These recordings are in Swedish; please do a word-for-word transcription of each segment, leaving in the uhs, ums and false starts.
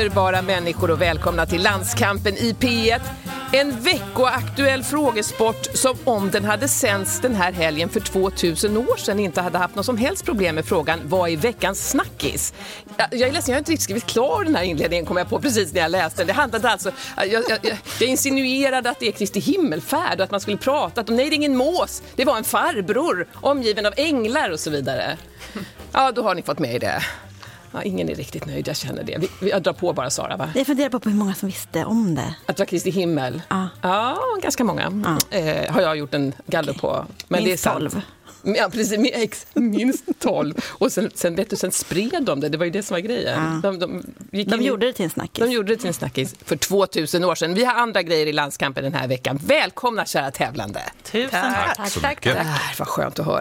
underbara människor och välkomna till Landskampen i P ett. En veckoaktuell frågesport som om den hade sänds den här helgen för tvåtusen år sedan inte hade haft något som helst problem med frågan vad är veckans snackis? Jag, jag är ledsen, jag har inte riktigt skrivit klar den här inledningen, kom jag på precis när jag läste den. Det handlade alltså, jag, jag, jag, jag insinuerade att det är Kristi himmelfärd och att man skulle prata om, nej det är ingen mås, det var en farbror omgiven av änglar och så vidare. Ja, då har ni fått med i det. Ja, ingen är riktigt nöjd, jag känner det. Vi, vi, jag drar på bara, Sara, va? Jag funderar på hur många som visste om det. Att det var Kristi himmel? Ja. Ja, ganska många. Ja. Eh, har jag gjort en gallup okay. på. Men minst det är tolv. Ja, precis. Minst tolv. Och sen, sen, vet du, sen spred de det. Det var ju det som var grejen. Ja. De, de, gick de in, gjorde det till en snackis. De gjorde det till en snackis för tvåtusen år sedan. Vi har andra grejer i Landskampen den här veckan. Välkomna, kära tävlande. Tusen tack. Tack, så tack, mycket. Tack. Vad skönt att höra.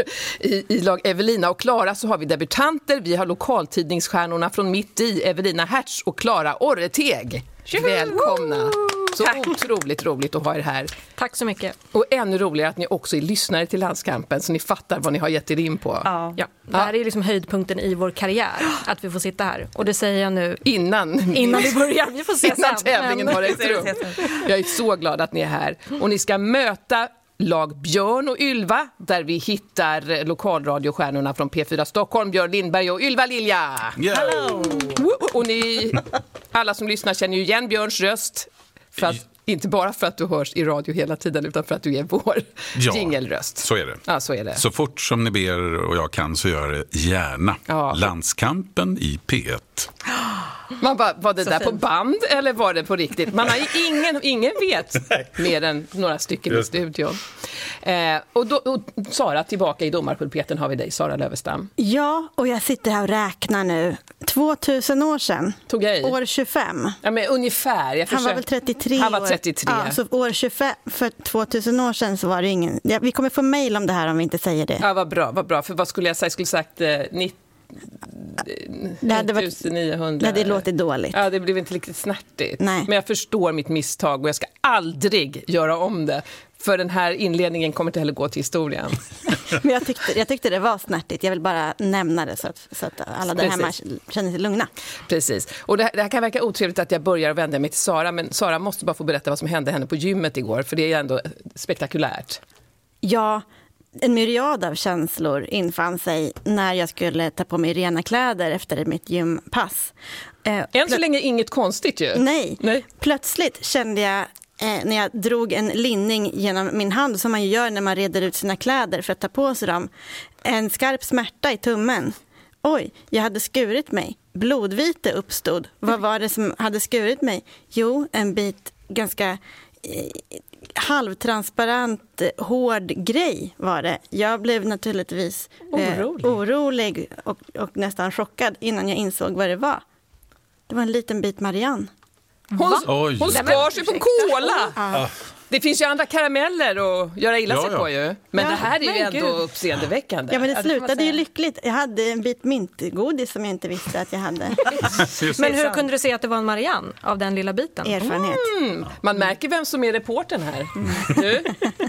I, I lag Evelina och Klara så har vi debutanter. Vi har lokaltidningsstjärnorna från Mitt i, Evelina Hertz och Klara Orreteg. Välkomna. Så Tack. Otroligt roligt att ha er här. Tack så mycket. Och ännu roligare att ni också är lyssnare till Landskampen så ni fattar vad ni har gett er in på. Ja, ja. Det här är liksom höjdpunkten i vår karriär, att vi får sitta här. Och det säger jag nu innan, innan vi börjar. Vi får se innan sen. tävlingen har ägt rum. Jag är så glad att ni är här. Och ni ska möta lag Björn och Ylva där vi hittar lokalradiostjärnorna från P fyra Stockholm, Björn Lindberg och Ylva Lilja. Yeah. Hello. Och ni, alla som lyssnar känner ju igen Björns röst. För att, inte bara för att du hörs i radio hela tiden utan för att du är vår ja, jingelröst. Så är det. Ja, så är det. Så fort som ni ber och jag kan så gör det gärna. Ja. Landskampen i P ett. Man bara, var det Så där fint. på band eller var det på riktigt? Man har ju ingen, ingen vet mer än några stycken i Just det. studion. Eh, och, då, och Sara, tillbaka i domarpulpeten har vi dig, Sara Lövestam. Ja, och jag sitter här och räknar nu. tvåtusen år sedan. Tog jag i? År tjugofem. Ja, men ungefär. Jag Han försöker... var väl trettiotre Han var år. trettiotre. Ja, så år tjugofem, för tvåtusen år sedan så var det ingen... Ja, vi kommer få mejl om det här om vi inte säger det. Ja, vad bra, vad bra. För vad skulle jag säga? Jag skulle sagt eh, nittio Det hade varit- nittonhundrahundra. Det hade låtit dåligt. Ja, det blev inte riktigt snärtigt. Nej. Men jag förstår mitt misstag och jag ska aldrig göra om det. För den här inledningen kommer inte heller gå till historien. Men jag tyckte, jag tyckte det var snärtigt. Jag vill bara nämna det så att, så att alla där hemma Precis. känner sig lugna. Precis. Och det här, det här kan verka otrevligt att jag börjar vända mig till Sara. Men Sara måste bara få berätta vad som hände henne på gymmet igår. För det är ändå spektakulärt. Ja, en myriad av känslor infann sig när jag skulle ta på mig rena kläder efter mitt gympass. Eh, Än så plö- länge inget konstigt ju. Nej. Nej. Plötsligt kände jag eh, när jag drog en linning genom min hand som man ju gör när man reder ut sina kläder för att ta på sig dem. En skarp smärta i tummen. Oj, jag hade skurit mig. Blodvite uppstod. Vad var det som hade skurit mig? Jo, en bit ganska eh, halvtransparent, hård grej var det. Jag blev naturligtvis eh, Orolig. orolig och, och nästan chockad innan jag insåg vad det var. Det var en liten bit Marianne. Hon, Oj. hon skar sig på kola. Ja. Det finns ju andra karameller att göra illa Ja, sig ja. på ju. Men Ja, det här är ju men ändå gud. uppseendeväckande. Ja, men det Ja, det får man slutade ju säga. lyckligt. Jag hade en bit mintgodis som jag inte visste att jag hade. Just Men det. hur kunde du se att det var en Marianne av den lilla biten? Erfarenhet. Mm, man märker vem som är reportern här. Du?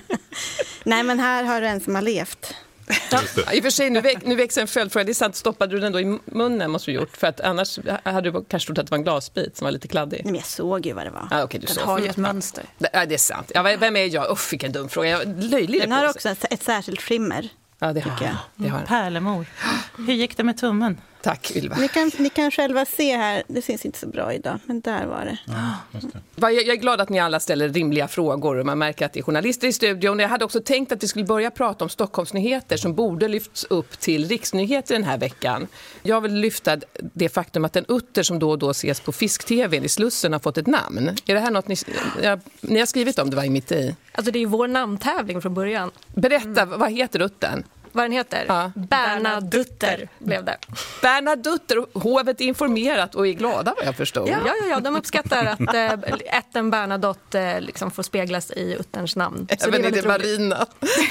Nej, men här har du en som har levt. Ja, i och för sig, nu, väx, nu växer en följdfråga. Det är sant, stoppade du den då i munnen måste du gjort. För att annars hade du kanske trott att det var en glasbit som var lite kladdig. Nej, men jag såg ju vad det var. Ah, okay, du Den så. har ju ett mönster. Det, ja, det är sant. Ja, vem är jag? Uff, vilken dum fråga. Jag löjlig Den på har sig. också ett, ett särskilt skimmer. Ja, det har tycker jag. Det har. Pärlemor. Hur gick det med tummen? Tack, Ylva. Ni kan, ni kan själva se här. Det syns inte så bra idag, men där var det. Jag jag är glad att ni alla ställer rimliga frågor och man märker att det är journalister i studion. Jag hade också tänkt att vi skulle börja prata om Stockholmsnyheter som borde lyfts upp till riksnyheter den här veckan. Jag vill lyfta det faktum att en utter som då och då ses på fisk-tv i Slussen har fått ett namn. Är det här något ni, ja, ni har skrivit om? Det var i mitt i. Alltså det är ju vår namntävling från början. Berätta, vad heter uttern? Vad den heter? Ja. Bernadutter blev det. Bernadutter, hovet är informerat och är glada vad jag förstod. Ja, ja, ja, de uppskattar att äh, ätten Bernadotte äh, liksom får speglas i utterns namn. Så Även det är i det väldigt roligt. marina.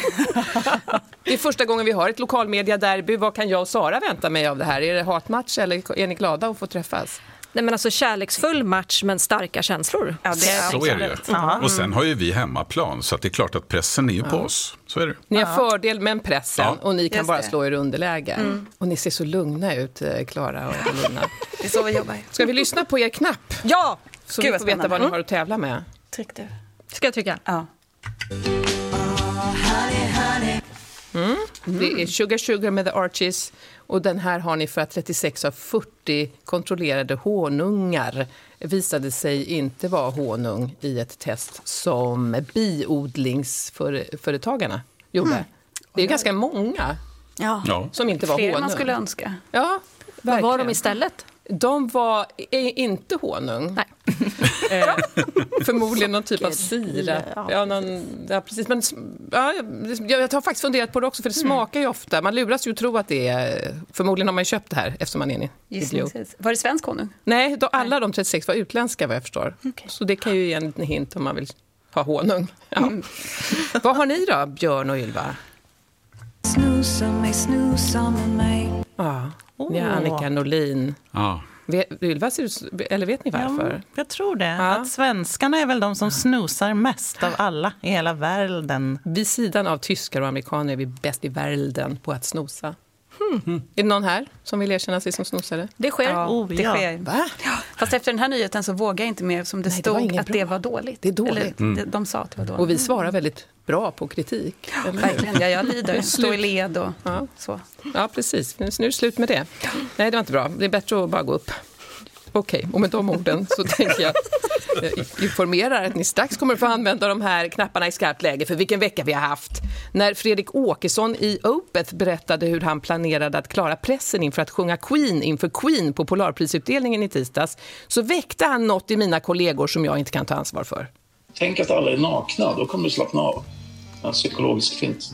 Det är första gången vi har ett lokalmedia-derby. Vad kan jag och Sara vänta mig av det här? Är det hatmatch eller är ni glada att få träffas? Nej, men alltså kärleksfull match men starka känslor. Ja, det är Så är det ju. Ja. Och sen har ju vi hemmaplan, så att det är klart att pressen är ju på oss. Så är det. Ni har fördel med pressen Ja. och ni kan Just bara det. slå er underläge. Mm. Och ni ser så lugna ut, Klara och Evelina. Det är så vi jobbar. Ska vi lyssna på er knapp? Ja! Så Gud, vi vad får veta spännande. vad ni har att tävla med. Tryck du. Ska jag trycka? Ja. Det är Sugar Sugar med The Archies. Och den här har ni för att trettiosex av fyrtio kontrollerade honungar visade sig inte vara honung i ett test som biodlingsföretagarna gjorde. Mm. Det är ju ganska många Ja. Ja. som inte var Fler honung. man skulle önska. Ja, Vad var verkligen. de istället? De var i- inte honung. Nej. Eh, förmodligen någon typ av sirap. Ja. Ja, någon, ja, precis. Men, ja, jag, jag har faktiskt funderat på det också, för det smakar ju ofta. Man luras ju att tro att det är... Förmodligen har man ju köpt det här eftersom man är en idiot. Gissningsvis. Var det svensk honung? Nej, då, alla de trettiosex var utländska vad jag förstår. Okej. Så det kan ju ge en hint om man vill ha honung. Ja. Vad har ni då, Björn och Ylva? Snusa mig, snusa med mig. Ja, ni har Åh. Annika Norlin. Ja. Vet, Ylva, ser du- eller vet ni varför? Ja, jag tror det. Ja. Att svenskarna är väl de som snusar mest av alla i hela världen. Vid sidan av tyskar och amerikaner är vi bäst i världen på att snosa. Hmm. Är det någon här som vill erkänna sig som snosare? Det sker. Ja, Oh, det ja. sker. Va? Ja, fast efter den här nyheten så vågar jag inte mer, som det Nej, det var stod inget att bra. det var dåligt. Det är dåligt. Eller, de, de sa att det var dåligt. Och vi svarar väldigt bra på kritik. eller hur? Verkligen, ja, jag lider. Stå i Slut. led och Ja. så. Ja, precis. Nu nu är det slut med det. Nej, det var inte bra. Det är bättre att bara gå upp. Okej, och med de orden så tänker jag eh, informera att ni strax kommer att få använda de här knapparna i skarpt läge för vilken vecka vi har haft. När Fredrik Åkesson i Opeth berättade hur han planerade att klara pressen inför att sjunga Queen inför Queen på Polarprisutdelningen i tisdags, så väckte han något i mina kollegor som jag inte kan ta ansvar för. Tänk att alla är nakna, då kommer du slappna av. En psykologisk fint.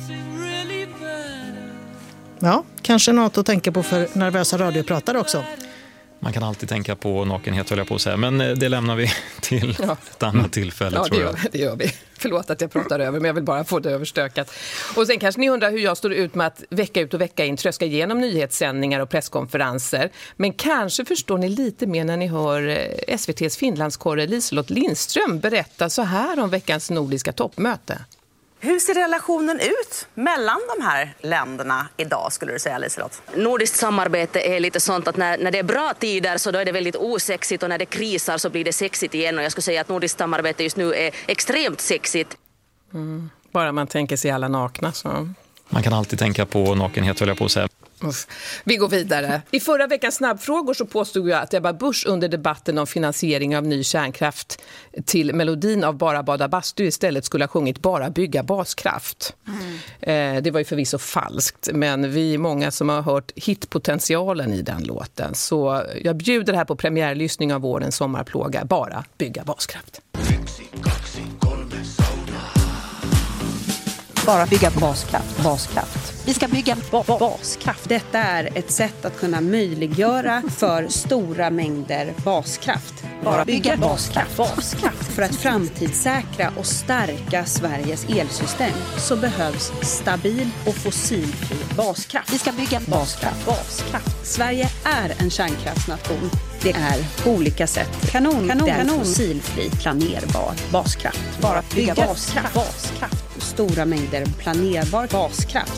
Ja, kanske något att tänka på för nervösa radiopratare också. Man kan alltid tänka på nakenhet, höll jag på att säga. Men det lämnar vi till Ja. ett annat tillfälle, Ja, det tror gör, jag. det gör vi. Förlåt att jag pratar över, men jag vill bara få det överstökat. Och sen kanske ni undrar hur jag står ut med att vecka ut och vecka in tröska igenom nyhetssändningar och presskonferenser. Men kanske förstår ni lite mer när ni hör S V T:s Finlandskorre Liselott Lindström berätta så här om veckans nordiska toppmöte. Hur ser relationen ut mellan de här länderna idag, skulle du säga, Liselott? Nordiskt samarbete är lite sånt att när, när det är bra tider så då är det väldigt osexigt och när det krisar så blir det sexigt igen. Och jag skulle säga att nordiskt samarbete just nu är extremt sexigt. Mm. Bara man tänker sig alla nakna så... Man kan alltid tänka på nakenhet, höll jag på att säga. Uff. Vi går vidare. I förra veckans snabbfrågor så påstod jag att Ebba Busch under debatten om finansiering av ny kärnkraft till melodin av Bara bada bastu istället skulle ha sjungit Bara bygga baskraft. Mm. Eh, det var ju förvisso falskt, men vi är många som har hört hitpotentialen i den låten. Så jag bjuder här på premiärlyssning av vårens sommarplåga Bara bygga baskraft. Bara bygga baskraft, baskraft. Vi ska bygga ba- ba- baskraft. Detta är ett sätt att kunna möjliggöra för stora mängder baskraft. Bara bygga baskraft, baskraft. För att framtidssäkra och stärka Sveriges elsystem så behövs stabil och fossilfri baskraft. Vi ska bygga baskraft, baskraft. Sverige är en kärnkraftsnation. Det är på olika sätt kanon, kanon, kanon. Fossilfri, planerbar baskraft. Bara bygga, bygga baskraft, baskraft. Stora mängder planerbar baskraft.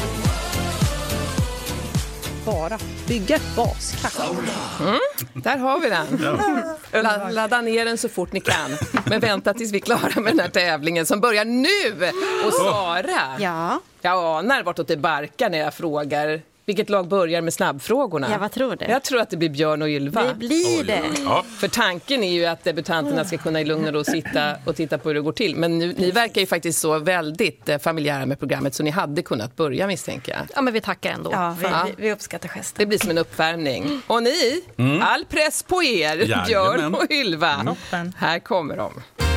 Bara bygga baskraft. Mm, där har vi den. La- ladda ner den så fort ni kan. Men vänta tills vi är klara med den här tävlingen som börjar nu. Och Sara, Ja. jag anar vartåt det barkar när jag frågar vilket lag börjar med snabbfrågorna. Ja, vad tror du? Jag tror att det blir Björn och Ylva. Det blir det. Ja. För tanken är ju att debutanterna ska kunna i lugn och ro sitta och titta på hur det går till. Men nu, ni verkar ju faktiskt så väldigt eh, familjära med programmet så ni hade kunnat börja, misstänker jag. Ja, men vi tackar ändå. Ja, vi, Ja. vi, vi uppskattar gesten. Det blir som en uppvärmning. Och ni, all press på er, Jajamän. Björn och Ylva. Toppen. Här kommer de.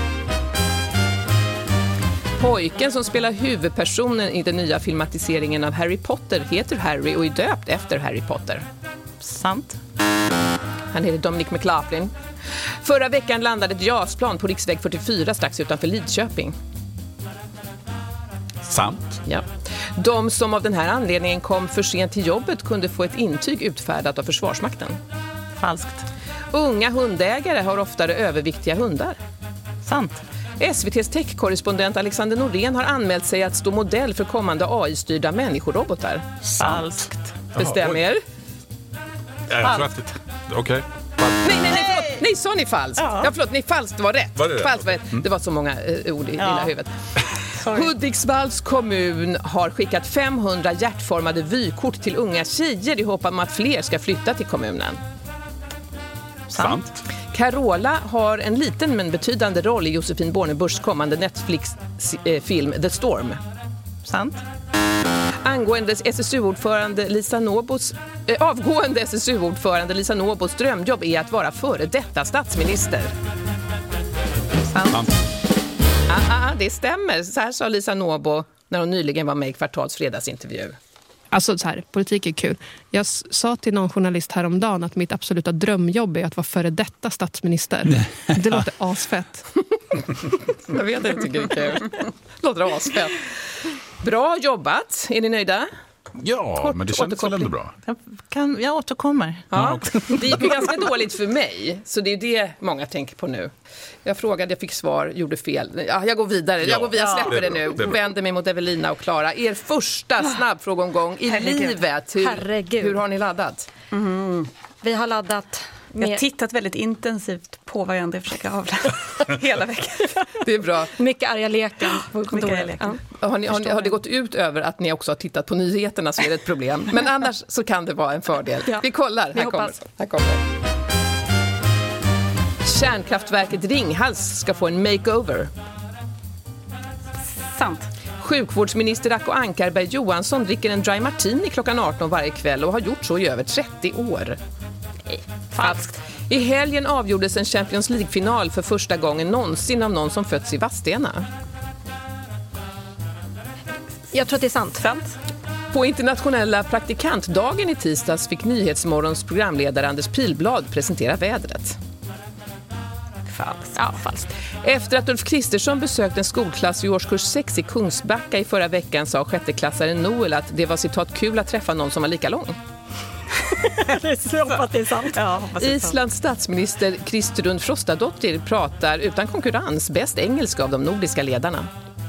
Pojken som spelar huvudpersonen i den nya filmatiseringen av Harry Potter heter Harry och är döpt efter Harry Potter. Sant. Han heter Dominic McLaughlin. Förra veckan landade ett jasplan på riksväg fyrtiofyra strax utanför Lidköping. Sant. Ja. De som av den här anledningen kom för sent till jobbet kunde få ett intyg utfärdat av Försvarsmakten. Falskt. Unga hundägare har oftare överviktiga hundar. Sant. S V T:s tech-korrespondent Alexander Norén har anmält sig att stå modell för kommande A I-styrda människorobotar. Falskt. Bestäm er. Jag tror att det... Okej. Okay. Nej, nej, nej, förlåt. Nej, sa ni falskt? Ja, ja förlåt, nej, falskt var rätt. Var det rätt? Falskt var rätt. Mm. Det var så många uh, ord i ja. lilla huvudet. Hudiksvalls kommun har skickat femhundra hjärtformade vykort till unga tjejer i hopp om att fler ska flytta till kommunen. Sant. Carola har en liten men betydande roll i Josefin Bornebuschs kommande Netflix-film The Storm. Sant. Angående S S U-ordförande Lisa Nåbos, äh, avgående S S U-ordförande Lisa Nåbos drömjobb är att vara före detta statsminister. Sant. Sant. Ah, ah, det stämmer. Så här sa Lisa Nåbo när hon nyligen var med i Kvartals fredagsintervju. Alltså så här, politik är kul. Jag s- sa till någon journalist häromdagen att mitt absoluta drömjobb är att vara före detta statsminister. Det låter asfett. Jag vet inte, jag tycker det är kul. Det låter asfett. Bra jobbat. Är ni nöjda? Ja, Kort men det känns väl ändå bra. Jag, kan, jag återkommer. Ja, det gick ju ganska dåligt för mig, så det är det många tänker på nu. Jag frågade, jag fick svar, gjorde fel. Ja, jag går vidare, jag går vidare, jag släpper det, det, det nu. Det vänder mig mot Evelina och Klara. Er första snabbfrågeomgång i Herregud. livet. Hur, Herregud. hur har ni laddat? Mm. Vi har laddat Vi har med tittat väldigt intensivt på vad jag ändå försöker avläsa hela veckan. Det är bra. mycket arga leken på kontoret. arga leken. Ja. Har, ni, har, ni, har det gått ut över att ni också har tittat på nyheterna så är det ett problem. Men annars så kan det vara en fördel. Ja. Vi kollar. Vi Här kommer, hoppas. här kommer. Kärnkraftverket Ringhals ska få en makeover. Sant. Sjukvårdsminister Acko Ankarberg Johansson dricker en dry martini klockan arton varje kväll och har gjort så i över trettio år. Falskt. I helgen avgjordes en Champions League-final för första gången någonsin av någon som fötts i Vadstena. Jag tror att det är sant. Sant. På internationella praktikantdagen i tisdags fick Nyhetsmorgons programledare Anders Pilblad presentera vädret. Falskt. Ja, falskt. Efter att Ulf Kristersson besökt en skolklass i årskurs sex i Kungsbacka i förra veckan sa sjätteklassaren Noel att det var citat kul att träffa någon som var lika lång. Jag hoppas det är sant. Ja, hoppas det är sant. Islands statsminister Kristrún Frostadóttir pratar utan konkurrens bäst engelska av de nordiska ledarna.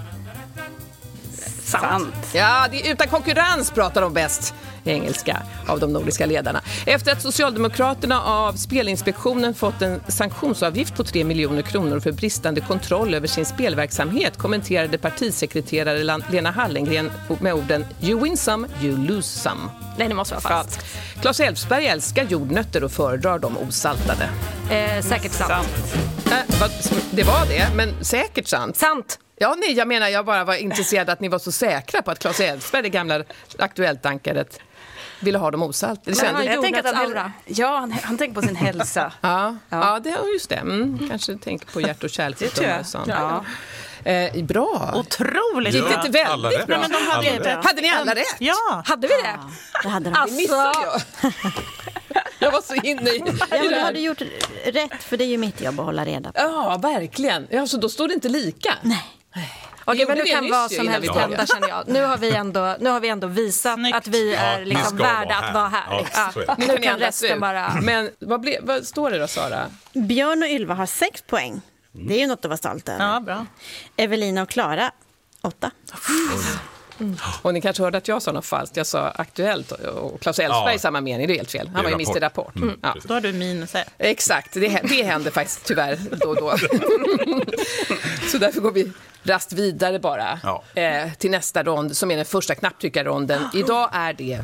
Sant. Ja, det är utan konkurrens pratar de bäst engelska av de nordiska ledarna. Efter att Socialdemokraterna av Spelinspektionen fått en sanktionsavgift på tre miljoner kronor för bristande kontroll över sin spelverksamhet kommenterade partisekreterare Lena Hallengren med orden "You win some, you lose some". Nej, det måste vara falskt. Claes Elfsberg älskar jordnötter och föredrar dem osaltade. Eh, säkert sant. Sant. Äh, vad, det var det, men säkert sant. Sant. Ja, nej, jag menar, jag bara var intresserad att ni var så säkra på att Claes Elfsberg, det gamla Aktuellt-ankaret, ville ha dem osalt. Det Men kände... han Jag tänker att han, aura. ja, han, han tänker på sin hälsa. Ja, ja. Ja. det är just det. Mm, kanske tänker på hjärt- och kärlsjukdomar och sånt. Ja. Eh, bra. Otroligt Gick det bra. inte alla väldigt rätt. bra? Men de hade Alla inte. rätt. Hade ni alla rätt? Ja. Hade vi det? Det hade de. Det missade jag. Jag var så inne i, i Ja, men det du här. hade gjort rätt, för det är ju mitt jobb att hålla reda på. Ja, verkligen. Ja, så då står det inte lika. Nej. Okej, men gjorde nu det kan nyss vad ju som innan helst vi började. hända, känner jag. Nu har vi ändå, nu har vi ändå visat Snyggt. att vi är Ja, liksom ni ska värda vara att vara här. här. Ja, så är det. Nu Nu kan andas resten ut. bara... Men vad, ble, vad står det då, Sara? Björn och Ylva har sex poäng. Det är ju något att vara stolt över. Ja, bra. Evelina och Klara, åtta. Mm. Och ni kanske hörde att jag sa något falskt. Jag sa Aktuellt och Claes Elfsberg Ja. i samma mening. Det är helt fel. Han Det är var ju mister Rapport. Rapport. Mm, Mm. Ja. Då har du minus ett. Exakt, det, hä- det händer faktiskt tyvärr då och då. Så därför går vi rast vidare bara Ja. eh, till nästa rond som är den första knapptryckarronden. Idag är det...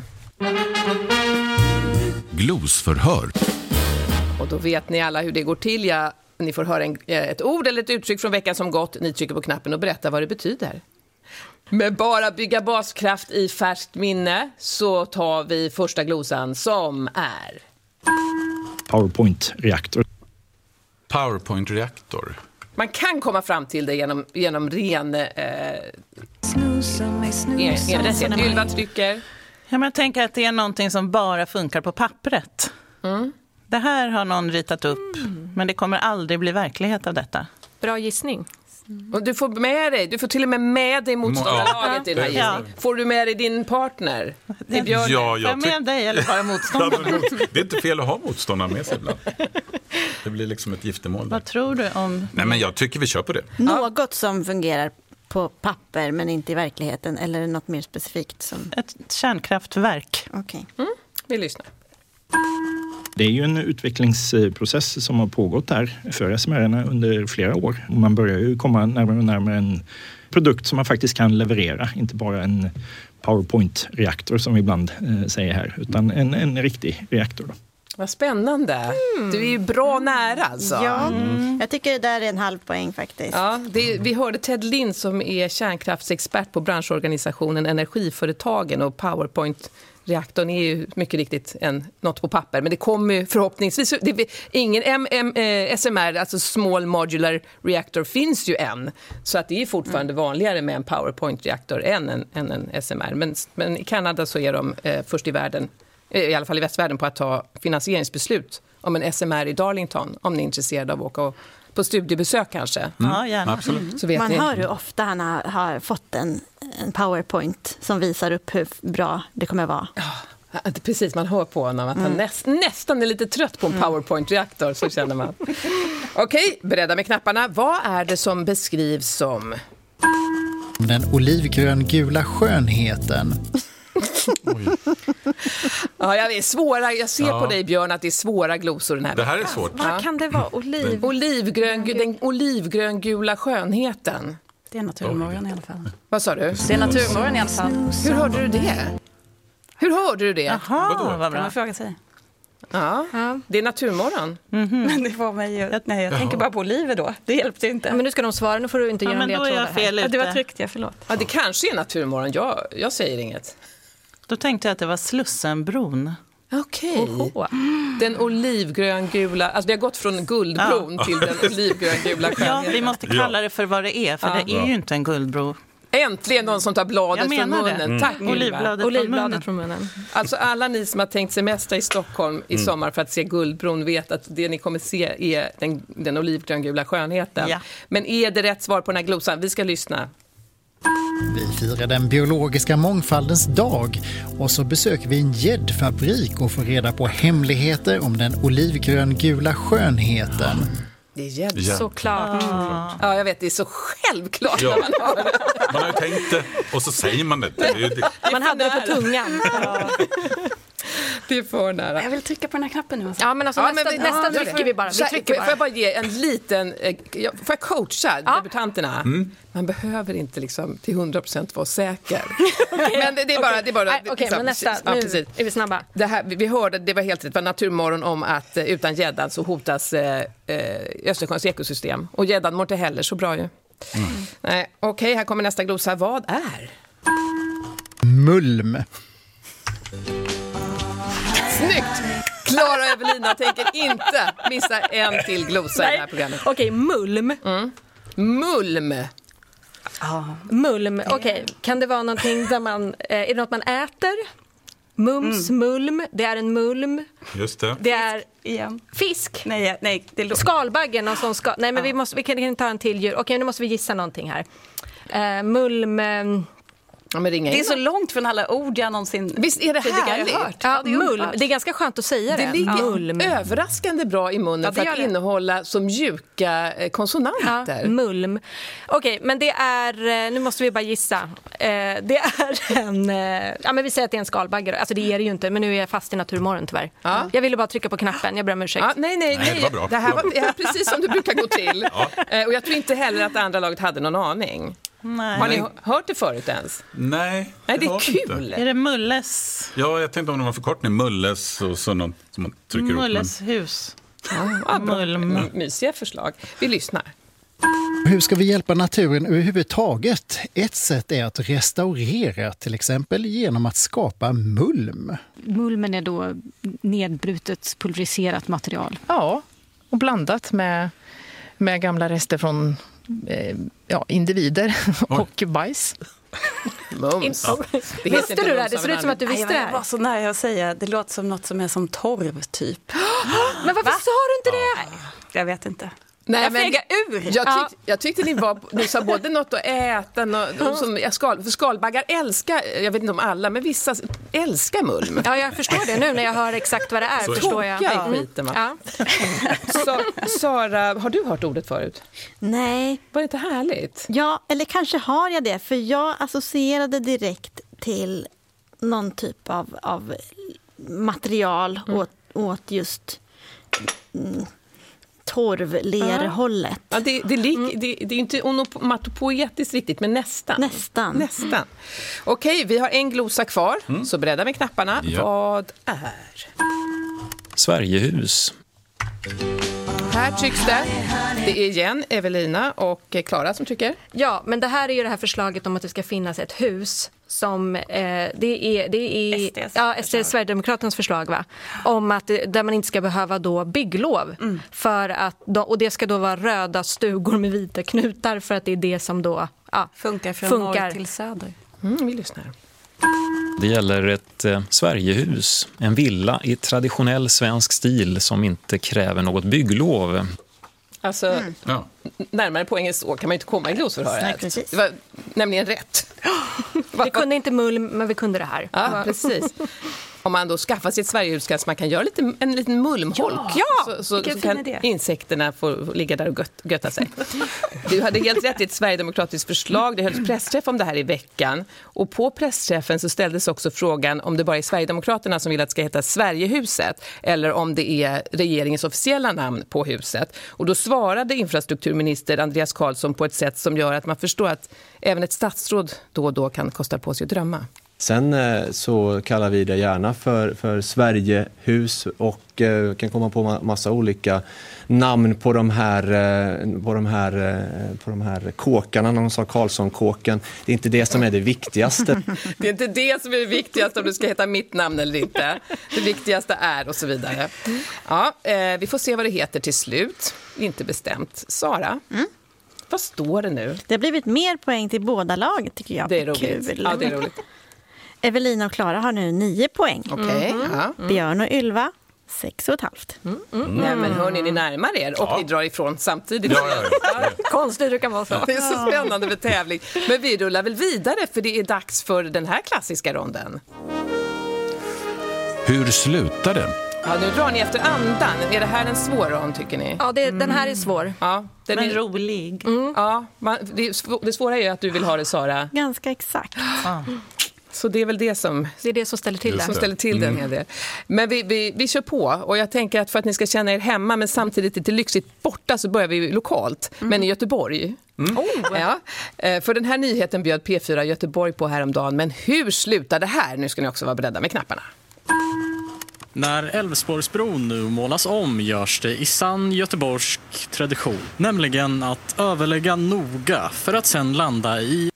Glosförhör. Och då vet ni alla hur det går till. Ja, ni får höra en, ett ord eller ett uttryck från veckan som gått. Ni trycker på knappen och berättar vad det betyder. Med bara bygga baskraft i färskt minne så tar vi första glosan som är... PowerPoint-reaktor. PowerPoint-reaktor. Man kan komma fram till det genom, genom ren... Eh, en, Ylva trycker. Ja, men jag tänker att det är någonting som bara funkar på pappret. Mm. Det här har någon ritat upp, men det kommer aldrig bli verklighet av detta. Bra gissning. Mm. Och du får med dig, du får till och med med dig motståndarlaget i den här Ja. gissningen. Får du med dig din partner? Till Björn? Ja, jag jag med dig eller bara motståndaren? Det är inte fel att ha motståndare med sig ibland. Det blir liksom ett giftermål där. Vad tror du om... Nej, men jag tycker vi kör på det. Något som fungerar på papper men inte i verkligheten, eller något mer specifikt? Som... Ett kärnkraftverk. Okej. Mm, vi lyssnar. Det är ju en utvecklingsprocess som har pågått här för S M R-erna under flera år. Man börjar ju komma närmare och närmare en produkt som man faktiskt kan leverera. Inte bara en PowerPoint-reaktor som vi ibland eh, säger här, utan en, en riktig reaktor. Då. Vad spännande. Mm. Du är ju bra nära alltså. Ja, mm. jag tycker det där är en halv poäng faktiskt. Ja, det, vi hörde Ted Lind som är kärnkraftsexpert på branschorganisationen Energiföretagen, och PowerPoint-reaktorn är ju mycket riktigt en, något på papper. Men det kommer ju förhoppningsvis, det, ingen M, M, eh, S M R, alltså Small Modular Reactor, finns ju än. Så att det är fortfarande mm. vanligare med en PowerPoint-reaktor än en, än en S M R. Men, men i Kanada så är de eh, först i världen, i alla fall i västvärlden, på att ta finansieringsbeslut om en S M R i Darlington, om ni är intresserade av att åka på studiebesök kanske. Mm. Ja, gärna. Absolut. Så vet Man ni. hör hur ofta han har, har fått en, en PowerPoint som visar upp hur bra det kommer vara. Ja, precis, man hör på honom att han mm. näst, nästan är lite trött på en PowerPoint-reaktor, så känner man. Okej, beredda med knapparna. Vad är det som beskrivs som... Den olivgrön-gula skönheten. Ja, jag är svåra. Jag ser Ja. på dig, Björn, att det är svåra glosor den här. Det här är svårt. Vad Ja. kan det vara? Oliv? Olivgrön, den olivgrön-gula skönheten. Det är naturmorgon i alla fall. Vad sa du? Det är naturmorgon i alla fall. Hur hörde du det? Hur hörde du det? Jaha, vad Kan bra. man fråga sig. Ja, det är naturmorgon. Mm-hmm. Men det var mig ju... Nej, jag tänker bara på oliver då. Det hjälpte ju inte. Men nu ska de svara, nu får du inte Ja, göra men en då är ledtråd jag här. fel Ja, det var ute. tryggt, jag förlåt. Ja, det kanske är naturmorgon. Jag, jag säger inget. Då tänkte jag att det var Slussenbron. Okej. Den olivgrön-gula... Alltså det har gått från guldbron Ja. till den olivgrön-gula Ja, skönheten. vi måste kalla det för vad det är, för Ja. det är ju inte en guldbro. Äntligen någon som tar bladet Jag från menar det. munnen. Mm. Tack, Ylva. Olivbladet, Olivbladet från munnen. Alltså alla ni som har tänkt semester i Stockholm i sommar för att se Guldbron vet att det ni kommer se är den, den olivgrön-gula skönheten. Ja. Men är det rätt svar på den här glosan? Vi ska lyssna. Vi firar den biologiska mångfaldens dag och så besöker vi en gäddfabrik och får reda på hemligheter om den olivgrön-gula skönheten. Det är gädd. Ja. Såklart. Mm. Ja, jag vet, det är så självklart Ja. när man hör det. Man har ju tänkt det och så säger man det. Det är ju det. Man hade det på tungan. Det är för nära. Jag vill trycka på den här knappen nu. Alltså. Ja, men alltså Ja, nästa, men vi- nästa ja, trycker vi bara. Vi Så här, trycker får jag bara. bara ge en liten... eh, jag- Får jag coacha Ja. debutanterna? Man behöver inte liksom till hundra procent vara säker. Men det, det är bara... Det är bara Nej, Okej, men nästa. Ja, Nu precis. är vi snabba. Det här, vi vi hörde, det var helt rätt, det var Naturmorgon om att eh, utan gäddan så hotas eh, eh, Östersjöns ekosystem. Och gäddan mår inte heller så bra ju. Mm. Nej, okej, här kommer nästa glosa. Vad är? Mulm. Snyggt! Klara och Evelina tänker inte missa en till glosa i det här programmet. Okej, mulm. Mm. Mulm. Mulm, okej. Kan det vara någonting där man... Eh, är det något man äter? Mums, mulm. Det är en mulm. Just det. Det är Igen. fisk. Nej, nej. Det lå- Skalbaggen, någon sån skal... Nej, men vi, måste, vi kan inte ta en till djur. Okej, nu måste vi gissa någonting här. Eh, mulm... Eh, Ja, men ringa det är in så då. långt från alla ord jag någonsin Visst är det tidigare härligt? hört. ja, det är mulm. underbart. Det är ganska skönt att säga det. Det ligger mulm. överraskande bra i munnen Ja, det för gör att det. innehålla så mjuka eh, konsonanter. Ja, mulm. Okej, men det är... eh, Nu måste vi bara gissa. Eh, det är en... eh, Ja, men vi säger att det är en skalbagge. Alltså det är det ju inte, men nu är jag fast i Naturmorgon tyvärr. Ja. Jag ville bara trycka på knappen. Jag ber om ursäkt. Ja, nej, nej, Nej, nej. det var bra. Det här var, det här är precis som det brukar gå till. Ja. Eh, Och jag tror inte heller att det andra laget hade någon aning. Nej. Har ni hö- hört det förut ens? Nej, Nej, det är har vi inte. kul. Är det Mulles, Ja, jag tänkte om det var förkortning. Mulles och så något som man trycker ihop. Mulles hus? Ja, bra. Mulm. Mysiga förslag. Vi lyssnar. Hur ska vi hjälpa naturen överhuvudtaget? Ett sätt är att restaurera, till exempel genom att skapa mulm. Mulmen är då nedbrutet pulveriserat material. Ja, och blandat med, med gamla rester från eh, ja, individer och bajs. Mums. Ja. Det Visste du det här? Det ser ut som att du visste det Jag här. var så nära att säga. Det låter som något som är som torv, typ. Men varför sa du inte det? Jag vet inte. Nej, jag men fegar ur. Jag, tyck, jag tyckte ni, var, ni sa både något att äta och, som, jag skal, för skalbaggar älskar, jag vet inte om alla, men vissa älskar mulm. Ja, jag förstår det nu när jag hör exakt vad det är. Så förstår jag. Ja. Mm. Skiten, va? Ja. Så, Sara, har du hört ordet förut? Nej. Var det inte härligt? Ja, eller kanske har jag det, för jag associerade direkt till någon typ av, av material mm. åt, åt just mm, torvlerhållet. Ja, det, det, lik, mm. det, det är inte onomatopoetiskt riktigt, men nästan. Nästan. nästan. Okej, vi har en glosa kvar, mm. så bredda med knapparna. Ja. Vad är? Sverigehus. Här tycks det. Det är igen Evelina och Klara som tycker. Ja, men det här är ju det här förslaget om att det ska finnas ett hus som eh, det är det är S D:s ja, S D, Sverigedemokraternas förslag, va? Om att där man inte ska behöva då bygglov mm. för att då, och det ska då vara röda stugor med vita knutar för att det är det som då ja, funkar från funkar. norr till söder. Mm, vi lyssnar. Det gäller ett eh, Sverigehus, en villa i traditionell svensk stil som inte kräver något bygglov. Alltså, mm. ja. närmare poängen så kan man ju inte komma i glosförhöret. Det var nämligen rätt. Vi kunde inte mulm, men vi kunde det här. Ja, precis. Om man då skaffar sitt Sverigehus kanske man kan göra lite, en liten mulmholk. Ja, så, så, så kan idé. Insekterna få, få ligga där och gött, götta sig. Du hade helt rätt i ett sverigedemokratiskt förslag. Det hölls pressträff om det här i veckan. Och på pressträffen så ställdes också frågan om det bara är Sverigedemokraterna som vill att det ska heta Sverigehuset eller om det är regeringens officiella namn på huset. Och då svarade infrastrukturminister Andreas Karlsson på ett sätt som gör att man förstår att även ett statsråd då och då kan kosta på sig att drömma. Sen så kallar vi det gärna för, för Sverigehus och eh, kan komma på ma- massa olika namn på de här, eh, på de här, eh, på de här kåkarna. Någon sa Karlsson-kåken. Det är inte det som är det viktigaste. Det är inte det som är det viktigaste om du ska heta mitt namn eller inte. Det viktigaste är och så vidare. Ja, eh, vi får se vad det heter till slut. Inte bestämt. Sara? Mm. Vad står det nu? Det har blivit mer poäng till båda lag tycker jag. Det är roligt. Kul. Ja, det är roligt. Evelina och Klara har nu nio poäng. Okej. Okay, ja. mm. Björn och Ylva sex och ett halvt. Mm. Mm. Mm. Nej, men hör ni, ni närmar er och ja. Ni drar ifrån samtidigt. Ja, ja, ja. Konstigt det kan vara så. Det är så spännande med tävling. Men vi rullar väl vidare för det är dags för den här klassiska ronden. Hur slutar det? Ja, nu drar ni efter andan. Är det här en svår rond tycker ni? Ja, det, mm. den här är svår. Ja, den men är rolig. Mm. Ja, man, det, svå, det svåra är ju att du vill ha det, Sara. Ganska exakt. Ah. Så det är väl det som, det är det som ställer till det. Som ställer till mm. den här Men vi, vi, vi kör på. Och jag tänker att för att ni ska känna er hemma men samtidigt lite lyxigt borta så börjar vi lokalt. Mm. Men i Göteborg. Mm. Oh. Ja. För den här nyheten bjöd P fyra Göteborg på häromdagen. Men hur slutar det här? Nu ska ni också vara beredda med knapparna. När Älvsborgsbron nu målas om görs det i sann göteborgsk tradition. Nämligen att överlägga noga för att sen landa i...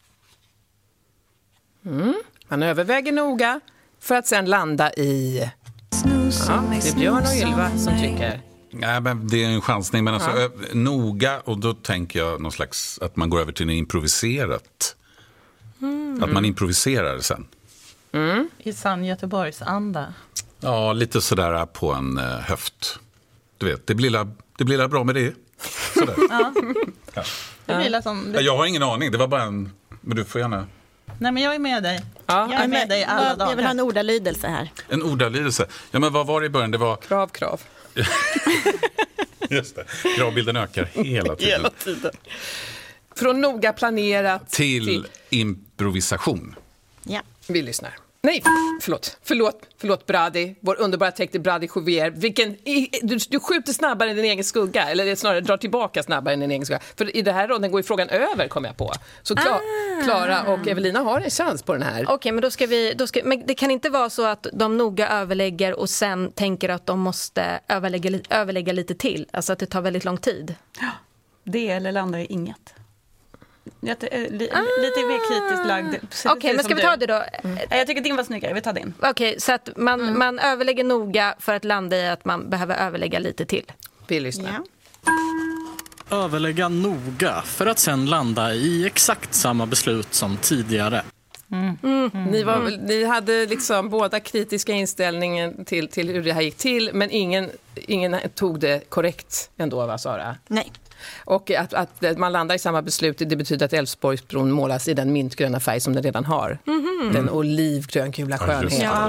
Mm. Man överväger noga för att sen landa i... Ja, det är Björn och Ylva som tycker. Nej, men det är en chansning. Men alltså, ja. noga, och då tänker jag någon slags att man går över till en improviserat. Mm. Att man improviserar sen. Mm. I sann Göteborgs anda. Ja, lite sådär på en uh, höft. Du vet, det blir la, det blir la bra med det. Sådär. Ja. Det blir som det... Jag har ingen aning, det var bara en... Men du får gärna... Nej, men jag är med dig. Ja. Jag är med dig alla dagar. Jag vill ha en ordalydelse här. En ordalydelse? Ja, men vad var det i början? Det var... Krav, krav. Just det. Kravbilden ökar hela tiden. Hela tiden. Från noga planerat till, till... improvisation. Ja. Vi lyssnar. Nej, förlåt. Förlåt, förlåt Brady. Vår underbara teknik Brady Jouvier. Vilken, du, du skjuter snabbare än din egen skugga. Eller snarare drar tillbaka snabbare än din egen skugga. För i det här ronden går ju frågan över, kommer jag på. Så Klara ah. och Evelina har en chans på den här. Okej, okay, men då ska vi... Då ska, men det kan inte vara så att de noga överlägger och sen tänker att de måste överlägga, överlägga lite till. Alltså att det tar väldigt lång tid. Det eller landar i inget. Jag, li, ah. Lite mer kritiskt lagd. Okej, okay, men ska vi ta det då? Mm. Jag tycker din var snyggare, vi tar din. Okej, okay, så att man, mm. man överlägger noga för att landa i att man behöver överlägga lite till. Vi lyssnar. Ja. Överlägga noga för att sen landa i exakt samma beslut som tidigare. Mm. Mm. Mm. Ni, var, ni hade liksom båda kritiska inställningen till, till hur det här gick till, men ingen, ingen tog det korrekt ändå, va, Sara? Nej. Och att, att man landar i samma beslut, det betyder att Älvsborgsbron målas i den mintgröna färg som den redan har. Mm-hmm. Den olivgröngula skönheten. Ja.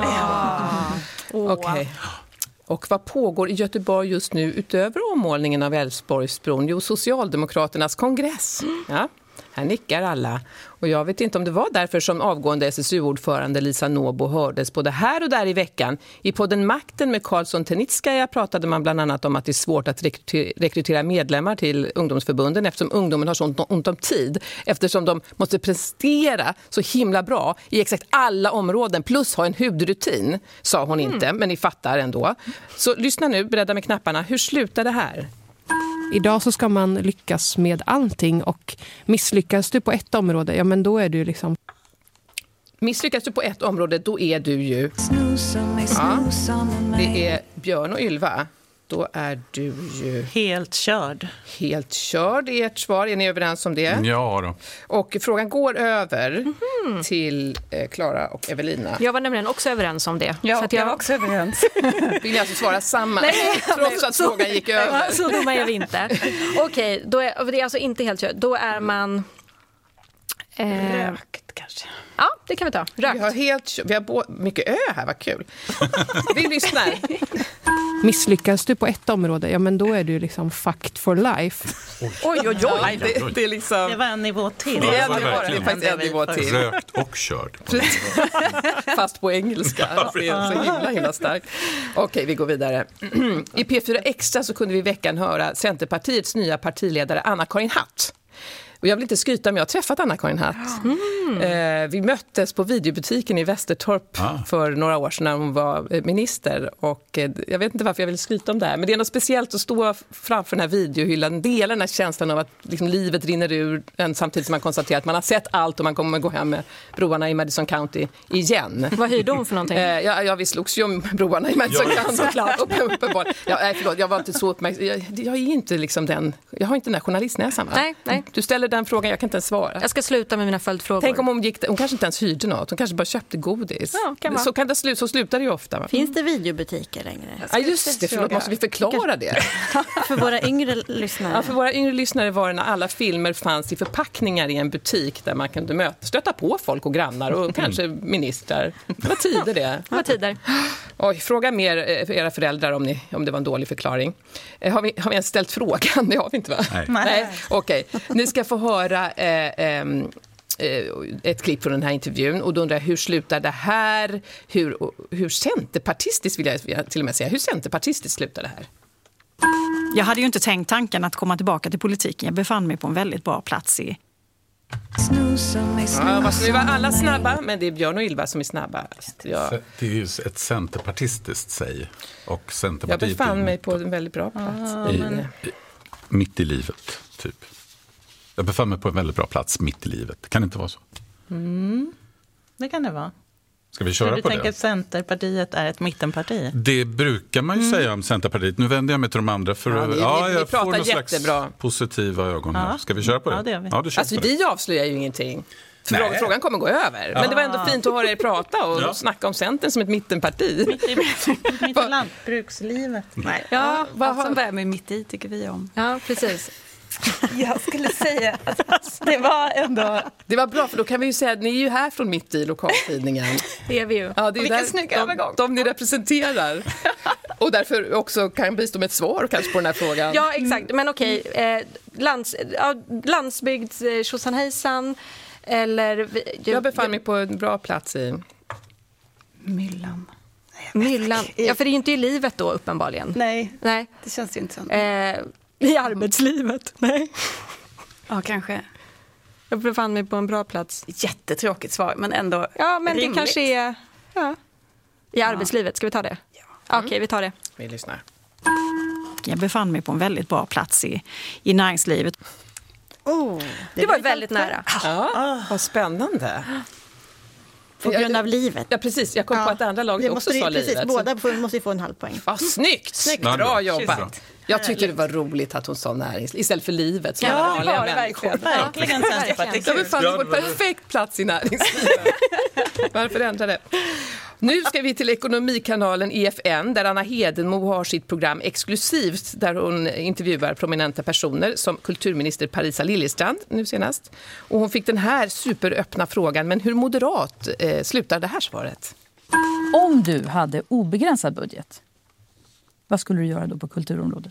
Ja. Okej. Okay. Och vad pågår i Göteborg just nu utöver ommålningen av Älvsborgsbron? Jo, Socialdemokraternas kongress. Ja. Här nickar alla. Och jag vet inte om det var därför som avgående S S U-ordförande Lisa Nåbo hördes både här och där i veckan. I podden Makten med Karlsson Tenitskaja pratade man bland annat om att det är svårt att rekrytera medlemmar till ungdomsförbunden eftersom ungdomen har så ont om tid. Eftersom de måste prestera så himla bra i exakt alla områden plus ha en huvudrutin, sa hon inte, mm. men ni fattar ändå. Så lyssna nu, beredda med knapparna. Hur slutar det här? Idag så ska man lyckas med allting och misslyckas du på ett område, ja men då är du liksom... Misslyckas du på ett område, då är du ju... Ja, det är Björn och Ylva. Då är du ju... Helt körd. Helt körd är ert svar. Är ni överens om det? Ja då. Och frågan går över mm-hmm. till Klara och Evelina. Jag var nämligen också överens om det. Ja, så att jag... jag var också överens. Vill ni alltså svara samma? Nej, trots att så, frågan gick över. Så då är vi inte. Okej, då är det är alltså inte helt körd. Då är man... Eh... Rökt kanske. Ja, det kan vi ta. Rökt. Vi har, helt, vi har bo- mycket ö här, vad kul. Vi lyssnar. Misslyckas du på ett område, ja men då är du liksom fucked for life. Oj, oj, oj. Ja, det, det, är liksom... det var en nivå till. Det är, en nivå, det är faktiskt en nivå till. Rökt och körd. Fast på engelska. Det är så himla, himla starkt. Okej, vi går vidare. I P fyra Extra så kunde vi i veckan höra Centerpartiets nya partiledare Anna-Karin Hatt. Och jag vill inte skryta, men jag har träffat Anna-Karin Hatt. Mm. Eh, vi möttes på videobutiken i Västertorp ah. för några år sedan när hon var minister. Och eh, jag vet inte varför jag vill skryta om det här. Men det är något speciellt att stå framför den här videohyllan. Dela den här känslan av att liksom, livet rinner ur en samtidigt som man konstaterar att man har sett allt och man kommer gå hem med broarna i Madison County igen. Vad hyrde hon för någonting? Eh, ja, ja, vi slogs ju om broarna i Madison County. Såklart. Ja, nej, förlåt, jag var inte så uppmärksam. Jag, jag är inte liksom den... Jag har inte den här journalistnäsan, va? Nej, nej. Du ställer den frågan, jag kan inte ens svara. Jag ska sluta med mina följdfrågor. Tänk om hon gick, hon kanske inte ens hyrde något, hon kanske bara köpte godis. Ja, kan så, kan det slu, så slutar det ju ofta. Va? Finns det videobutiker längre? Ja, just det, förlåt, måste vi förklara det? För våra yngre lyssnare. Ja, för våra yngre lyssnare var det när alla filmer fanns i förpackningar i en butik där man kunde möta, stöta på folk och grannar och mm. kanske ministrar. Det var tider det. Det var tider. Oj, fråga mer för era föräldrar om, ni, om det var en dålig förklaring. Har vi, har vi ens ställt frågan? Det har vi inte, va? Nej. Nej. Okej, ni ska få höra eh, eh, ett klipp från den här intervjun och då undrar jag, hur slutar det här? Hur, hur centerpartistiskt vill jag till och med säga, hur centerpartistiskt slutar det här? Jag hade ju inte tänkt tanken att komma tillbaka till politiken. Jag befann mig på en väldigt bra plats i... Ja, alltså, vi var alla snabba, men det är Björn och Ylva som är snabba. Ja. Det är ju ett centerpartistiskt säg. Och Centerpartiet jag befann mig på en väldigt bra plats. Ah, I, men... mitt i livet, typ. Jag befann mig på en väldigt bra plats mitt i livet. Det kan inte vara så. Mm, det kan det vara. Ska vi köra så du på tänker det? Att Centerpartiet är ett mittenparti? Det brukar man ju mm. säga om Centerpartiet. Nu vänder jag mig till de andra för ja, vi, ja, vi, jag vi får någon jättebra. Slags positiva ögon här. Ska vi köra på det? Ja, det gör vi. Ja, du alltså, vi det. avslöjar ju ingenting. För frågan kommer gå över. Ja. Men det var ändå fint att höra er prata och ja. snacka om Centern som ett mittenparti. Mitt i, mitt i lantbrukslivet. Nej. Ja, vad som börjar med mitt i tycker vi om. Ja, precis. Jag skulle säga att det var ändå... Det var bra, för då kan vi ju säga att ni är ju här från Mitt i lokaltidningen. Det är vi ju. Ja, det är vilken där, snygg de, övergång. De ni representerar. Och därför också kan bistå med ett svar kanske på den här frågan. Ja, exakt. Men okej, eh, lands, ja, landsbygds eh, Tjosanhejsan eller... Jag, jag befann mig på en bra plats i... Myllan. Myllan. Ja, för det är ju inte i livet då, uppenbarligen. Nej, Nej. Det känns ju inte som. Eh, I arbetslivet. Nej. Ja, kanske. Jag befann mig på en bra plats. Jättetråkigt svar, men ändå ja, men rimligt. Det kanske är... Ja. I ja. arbetslivet. Ska vi ta det? Ja. Okej, okay, vi tar det. Vi lyssnar. Jag befann mig på en väldigt bra plats i, i näringslivet. Oh, det, det var väldigt nära. Ja, ah. Vad spännande. På grund av livet. Ja, precis. Jag kom ja. på att andra laget också sa precis, livet. Båda får, måste ju få en halv poäng. Ah, snyggt! snyggt. Bra jobbat. Jag tyckte det var roligt att hon sa näringsliv istället för livet. Som ja, vanliga var det verkligen. Verkligen Centerpartiet. Jag befann mig på en perfekt plats i näringslivet. Varför ändra det? Nu ska vi till ekonomikanalen E F N där Anna Hedenmo har sitt program exklusivt där hon intervjuar prominenta personer som kulturminister Parisa Liljestrand nu senast. Och hon fick den här superöppna frågan, men hur moderat eh, slutar det här svaret? Om du hade obegränsad budget, vad skulle du göra då på kulturområdet?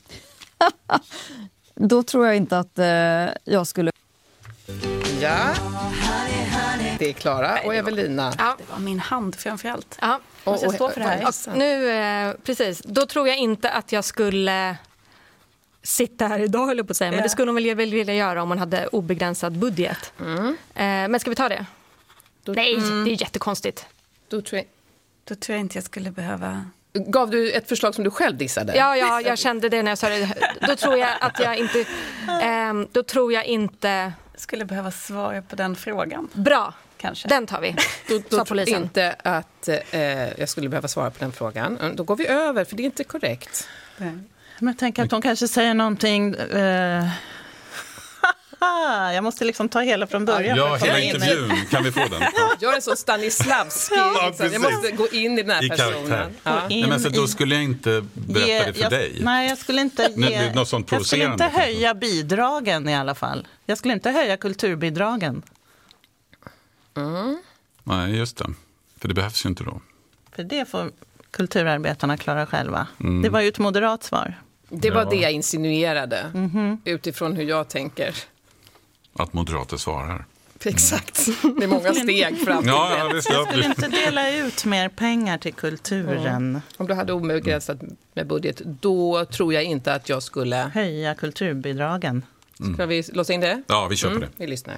Då tror jag inte att eh, jag skulle... Ja, det är Klara och Evelina. Ja. Det var min hand framförallt. Ja. Måste jag stå för det här? Ja, nu, eh, precis. Då tror jag inte att jag skulle sitta här idag, höll jag på att säga. Men Ja. det skulle hon väl vilja göra om man hade obegränsad budget. Mm. Eh, men ska vi ta det? Då, Nej, mm. det är jättekonstigt. Då tror jag... Då tror jag inte jag skulle behöva... Gav du ett förslag som du själv dissade? Ja, ja, jag kände det när jag sa det. Då tror jag att jag inte... Eh, då tror jag inte... Skulle behöva svara på den frågan. Bra. Kanske. Den tar vi. Då, då tror jag inte att eh, jag skulle behöva svara på den frågan. Då går vi över, för det är inte korrekt. Men jag tänker att hon kanske säger någonting... Eh... jag måste liksom ta hela från början. Ja, hela intervjun. Kan vi få den? Gör en sån Stanislavski. Ja, liksom. Jag måste gå in i den här I personen. Ja. Nej, men så då skulle jag inte berätta Ge, det för jag, dig. Nej, jag skulle inte ge, något sånt jag skulle inte provocerande. höja bidragen i alla fall. Jag skulle inte höja kulturbidragen. Mm. Nej, just det. För det behövs ju inte då. För det får kulturarbetarna klara själva. Mm. Det var ju ett moderat svar. Det var Ja. det jag insinuerade. Mhm. Utifrån hur jag tänker. Att moderater svarar. Exakt. Det är många steg fram till Ja, det. ja, visst, Jag skulle inte dela ut mer pengar till kulturen. Mm. Om du hade obegränsat med budget, då tror jag inte att jag skulle... Höja kulturbidragen. Mm. Ska vi låsa in det? Ja, vi kör på Mm, det. vi lyssnar.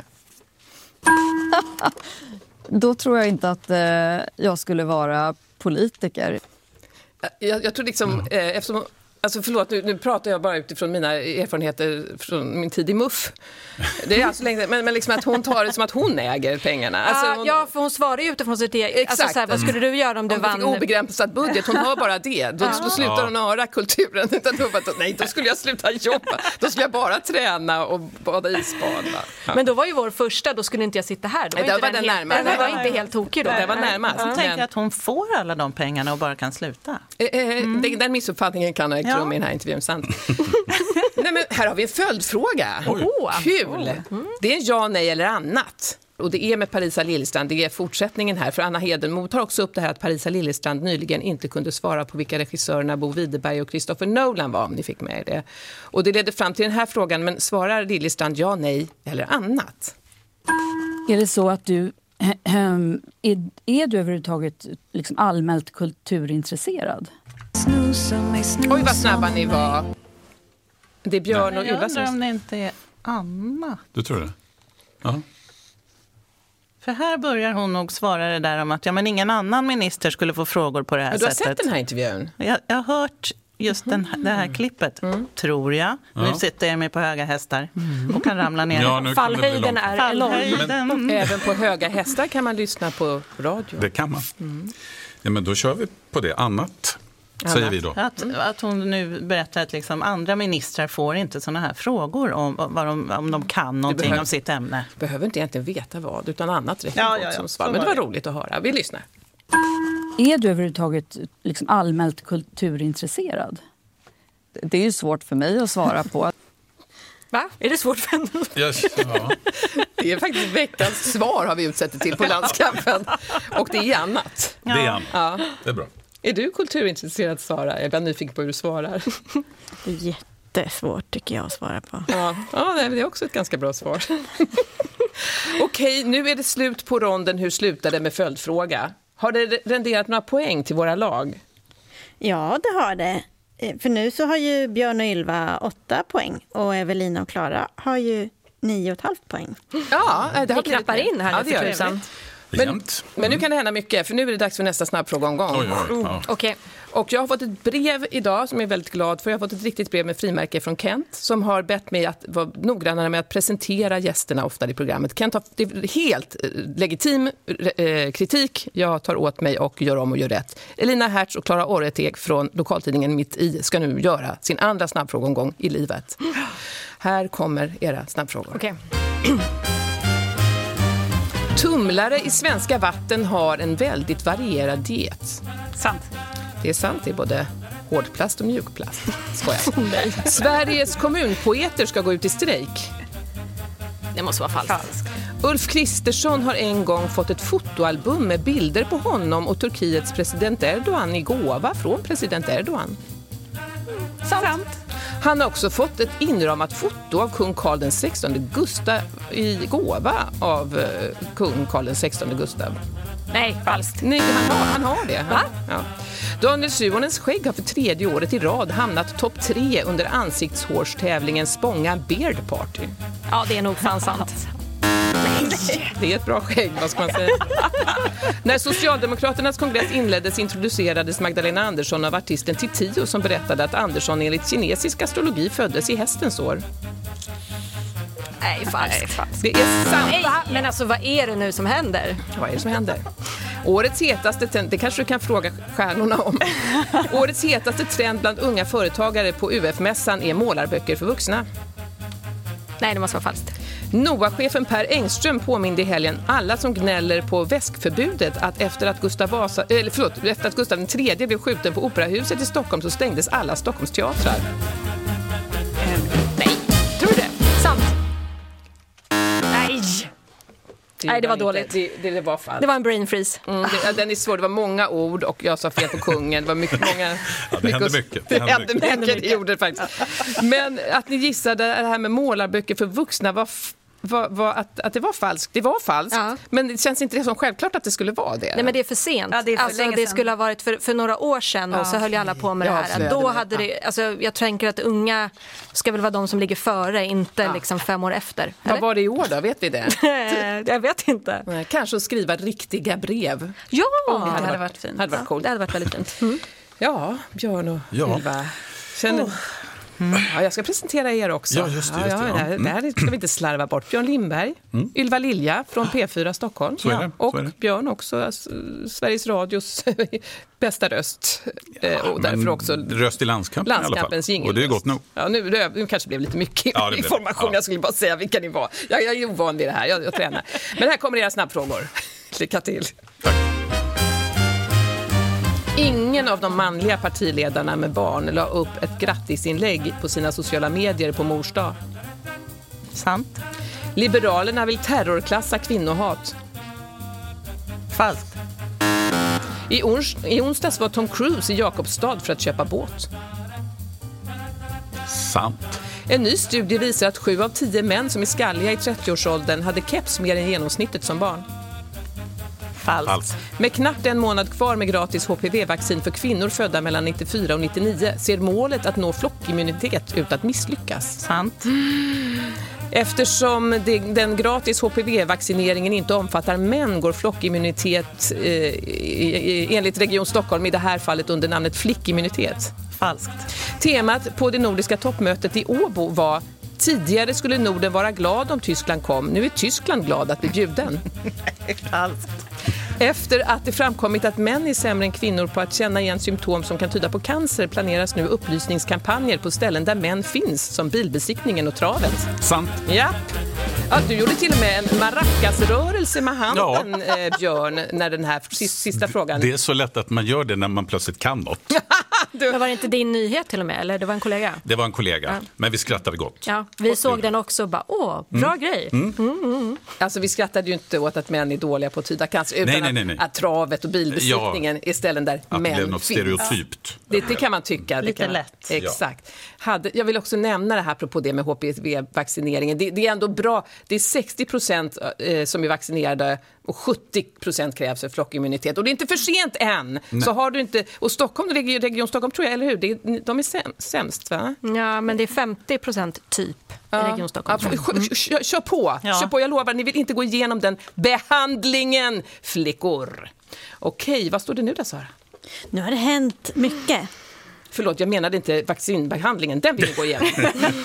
Då tror jag inte att eh, jag skulle vara politiker. Jag, jag tror liksom, Mm. eh, eftersom... Alltså förlåt, nu, nu pratar jag bara utifrån mina erfarenheter från min tid i M U F. Det är alltså länge, men, men liksom att hon tar det som att hon äger pengarna. Alltså hon, ja, för hon svarar ju utifrån sitt eget. Exakt. Alltså, så här, vad skulle du göra om du om du vann? fick obegränsad budget, hon hör bara det. Då, då slutar hon höra kulturen. Utan då, bara, nej, då skulle jag sluta jobba. Då skulle jag bara träna och bada isbad. Ja. Men då var ju vår första, då skulle inte jag sitta här. Då var, Nej, inte var den, den helt, närmare. den var inte helt tokig då. Det var närmast. Jag Men- tänker att hon får alla de pengarna och bara kan sluta. Eh, eh, den, den missuppfattningen kan ha ägt rum i den här intervjun, sant? Nej, men här har vi en följdfråga. Åh. Kul! Det är en ja, nej eller annat. Och det är med Parisa Liljestrand, det är fortsättningen här. För Anna Hedenmo tar också upp det här att Parisa Liljestrand nyligen inte kunde svara på vilka regissörerna Bo Widerberg och Christopher Nolan var, om ni fick med det. Och det ledde fram till den här frågan, men svarar Liljestrand ja, nej eller annat? Är det så att du är, är du överhuvudtaget liksom allmänt kulturintresserad? Oj, vad snabba ni var. Det är Björn Men och jag Ylva undrar som... om det inte är Anna. Du tror det? Ja. För här börjar hon nog svara det där om att ja, men ingen annan minister skulle få frågor på det här Men du har sättet. sett den här intervjun? Jag, jag har hört just den, det här klippet, tror jag. Ja. Nu sitter jag mig på höga hästar och kan ramla ner. Ja, nu kan det bli Fallhöjden långt. är enorm. Fallhöjden. Även på höga hästar kan man lyssna på radio. Det kan man. Ja, men då kör vi på det. Annat, säger vi då. Att, att hon nu berättar att liksom andra ministrar får inte såna här frågor om, vad de, om de kan någonting behöver- om sitt ämne. Behöver inte egentligen veta vad, utan annat räcker Ja, gott ja, ja. som svar. Så Men det var var det. roligt att höra. Vi lyssnar. Är du överhuvudtaget liksom allmänt kulturintresserad? Det är ju svårt för mig att svara på. Va? Är det svårt för henne? Yes, ja. Det är faktiskt veckans svar har vi utsett det till på landskampen. Och det är annat. Det är annat. Ja. Det är bra. Är du kulturintresserad, Sara? Jag är bara nyfiken på hur du svarar. Det är jättesvårt tycker jag att svara på. Ja, ja det är också ett ganska bra svar. Okej, nu är det slut på ronden. Hur slutade med följdfråga? Har det renderat några poäng till våra lag? Ja, det har det. Eh, För nu så har ju Björn och Ylva åtta poäng och Evelina och Klara har ju nio och ett halvt poäng. Ja, det har Vi knappar in här ja, nu det för gör tusan. det. Det är Men, jämnt. men nu kan det hända mycket, för nu är det dags för nästa snabbfrågeomgång. Oj, oj, oj. Ja. Okej. Och jag har fått ett brev idag som jag är väldigt glad för. Jag har fått ett riktigt brev med frimärke från Kent som har bett mig att vara noggrannare med att presentera gästerna ofta i programmet. Kent har det är helt eh, legitim eh, kritik. Jag tar åt mig och gör om och gör rätt. Elina Hertz och Klara Orreteg från lokaltidningen Mitt i ska nu göra sin andra snabbfrågeomgång i livet. Här kommer era snabbfrågor. Okej. Tumlare i svenska vatten har en väldigt varierad diet. Sant. Det är sant, det är både hårdplast och mjukplast. Skojar. Sveriges kommunpoeter ska gå ut i strejk. Det måste vara falskt. Falskt. Ulf Kristersson har en gång fått ett fotoalbum med bilder på honom och Turkiets president Erdogan i gåva från president Erdogan. Sant. Han har också fått ett inramat foto av kung Carl den sextonde Gustav i gåva av eh, kung Carl den sextonde Gustav. Nej, falskt. Nej, han har, han har det. Va? Ja. Daniel Suhonens skägg har för tredje året i rad hamnat topp tre under ansiktshårstävlingen Spånga Beard Party. Ja, det är nog fan sant. Det är ett bra skägg, vad ska man säga? När Socialdemokraternas kongress inleddes introducerades Magdalena Andersson av artisten Titio som berättade att Andersson enligt kinesisk astrologi föddes i hästens år. Nej, falskt. Det är sant. Nej, men alltså vad är det nu som händer? Vad är det som händer? Årets hetaste trend, det kanske du kan fråga stjärnorna om. Årets hetaste trend bland unga företagare på U F-mässan är målarböcker för vuxna. Nej, det måste vara falskt. NOA-chefen Per Engström påminde i helgen alla som gnäller på väskförbudet att efter att Gustav Vasa, eller förlåt, efter att Gustav den tredje blev skjuten på Operahuset i Stockholm så stängdes alla Stockholms teatrar. Mm. Nej, tror du det? Sant. Nej. Det Nej, det var inte. dåligt. Det, det, det var fall. Det var en brain freeze. Mm, det, den är svår. Det var många ord och jag sa fel på kungen. Det var mycket, många... Ja, det hände mycket. Det, det hände mycket. mycket. mycket. Det gjorde det faktiskt. Men att ni gissade det här med målarböcker för vuxna var... Var, var att, att det var falskt. Det var falskt. Ja. Men det känns inte det som självklart att det skulle vara det. Nej, men det är för sent. Ja, det är för alltså, länge det sedan. skulle ha varit för, för några år sedan ja. Och så höll ju alla på med Ja, det här. Då hade det, alltså, jag tänker att unga ska väl vara de som ligger före, inte ja. liksom fem år efter. Eller? Vad var det i år då? Vet vi det? Jag vet inte. Nej, kanske att skriva riktiga brev. Ja, oh, det hade, hade varit, varit fint. Hade varit coolt. Det hade varit väldigt fint. Mm. Ja, Björn och ja. Ylva. Känner... Oh. Mm. Ja, jag ska presentera er också. Ja, just det, just det, ja, ja, ja. Det här ska vi inte slarva bort. Björn Lindberg, mm. Ylva Lilja från P fyra Stockholm. Så är det, och så är det. Björn också, alltså, Sveriges Radios bästa röst. Ja, och därför också röst i landskampen landskampens i alla fall. Och det är gott nog. Ja, nu, nu, nu kanske det blev lite mycket ja, det information. Ja. Jag skulle bara säga vilka ni var. Jag, jag är ovan vid det här, jag, jag tränar. Men här kommer era snabbfrågor. Lycka till. Tack. Ingen av de manliga partiledarna med barn la upp ett grattisinlägg på sina sociala medier på mors dag. Sant. Liberalerna vill terrorklassa kvinnohat. Falskt. I, ons- I onsdags var Tom Cruise i Jakobstad för att köpa båt. Sant. En ny studie visar att sju av tio män som är skalliga i trettioårsåldern hade keps mer än genomsnittet som barn. Falskt. Falskt. Med knappt en månad kvar med gratis H P V-vaccin för kvinnor födda mellan nittiofyra och nittionio ser målet att nå flockimmunitet ut att misslyckas. Sant. Eftersom det, den gratis H P V-vaccineringen inte omfattar män går flockimmunitet eh, enligt Region Stockholm i det här fallet under namnet flickimmunitet. Falskt. Temat på det nordiska toppmötet i Åbo var tidigare skulle Norden vara glad om Tyskland kom. Nu är Tyskland glad att bli bjuden. Falskt. Efter att det framkommit att män är sämre än kvinnor på att känna igen symptom som kan tyda på cancer planeras nu upplysningskampanjer på ställen där män finns, som bilbesiktningen och travet. Sant. Ja. Ja, du gjorde till och med en maracasrörelse med handen, ja. eh, Björn, när den här sista frågan... Det är så lätt att man gör det när man plötsligt kan något. Du... Men var det inte din nyhet till och med, eller det var en kollega? Det var en kollega, ja. Men vi skrattade gott. Ja, vi och såg den också och bara, åh, bra mm. grej. Mm. Mm, mm. Alltså vi skrattade ju inte åt att män är dåliga på att tyda cancer, utan nej, nej, nej, nej. Att, att travet och bilbesiktningen ja. är ställen där att män finns. Det blev något stereotypt. Det, det kan man tycka. Lite kan, lätt. Exakt. Hade, jag vill också nämna det här apropå det med H P V-vaccineringen. Det, det är ändå bra. Det är sextio procent eh, som är vaccinerade och sjuttio procent krävs för flockimmunitet. Och det är inte för sent än. Nej. Så har du inte... Och Stockholm, Region, Region Stockholm tror jag, eller hur? Det är, de är säm, sämst, va? Ja, men det är femtio procent typ ja. i Region Stockholm. Ja, kör, kör på. Ja. Kör på, jag lovar. Ni vill inte gå igenom den behandlingen, flickor. Okej, vad står det nu där, Sara? Nu har det hänt mycket. Förlåt, jag menade inte vaccinbehandlingen. Den vill vi gå igenom.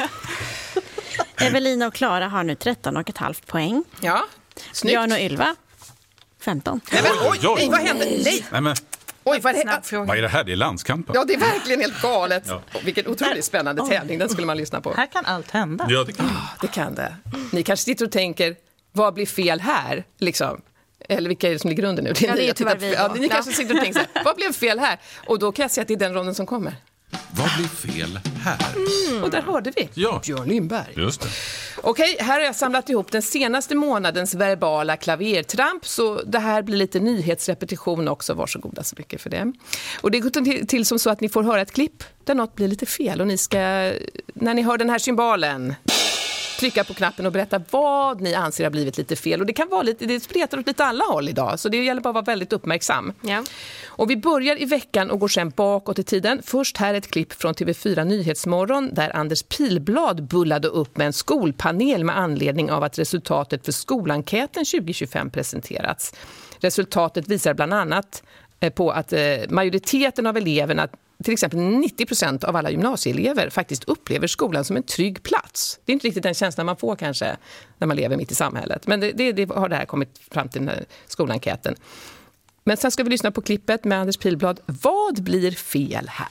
Evelina och Klara har nu tretton och ett halvt poäng. Ja, snyggt. Björn och Ylva, femton. Nej, men, oj, oj, vad hände? Nej. Nej, men... Oj, vad, är vad är det här? Det är landskampen. Ja, det är verkligen helt galet. Ja. Vilken otroligt spännande tävling. Den skulle man lyssna på. Här kan allt hända. Ja, det kan. Oh, det kan det. Ni kanske sitter och tänker, Vad blir fel här? Liksom. Eller vilka är det som ligger under nu? Det är ja, det är tyvärr vi. vi. Ja, ni kanske sitter och tänker så här, vad blev fel här? Och då kan jag säga att det är den ronden som kommer. Vad blir fel här? Mm. Och där hörde vi ja. Björn Lindberg. Just det. Okej, här har jag samlat ihop den senaste månadens verbala klavertramp, så det här blir lite nyhetsrepetition också. Varsågoda så mycket för det. Och det går till, till som så att ni får höra ett klipp där något blir lite fel, och ni ska, när ni hör den här symbolen, trycka på knappen och berätta vad ni anser har blivit lite fel. Och det kan vara lite, det spretar åt lite alla håll idag, så det gäller bara att vara väldigt uppmärksam. Ja. Och vi börjar i veckan och går sen bakåt i tiden. Först här ett klipp från T V fyra Nyhetsmorgon där Anders Pilblad bullade upp med en skolpanel med anledning av att resultatet för skolenkäten tjugo tjugofem presenterats. Resultatet visar bland annat på att majoriteten av eleverna, till exempel nittio procent av alla gymnasieelever, faktiskt upplever skolan som en trygg plats. Det är inte riktigt den känslan man får kanske när man lever mitt i samhället. Men det, det, det har det här kommit fram till den här skolenkäten. Men sen ska vi lyssna på klippet med Anders Pilblad. Vad blir fel här?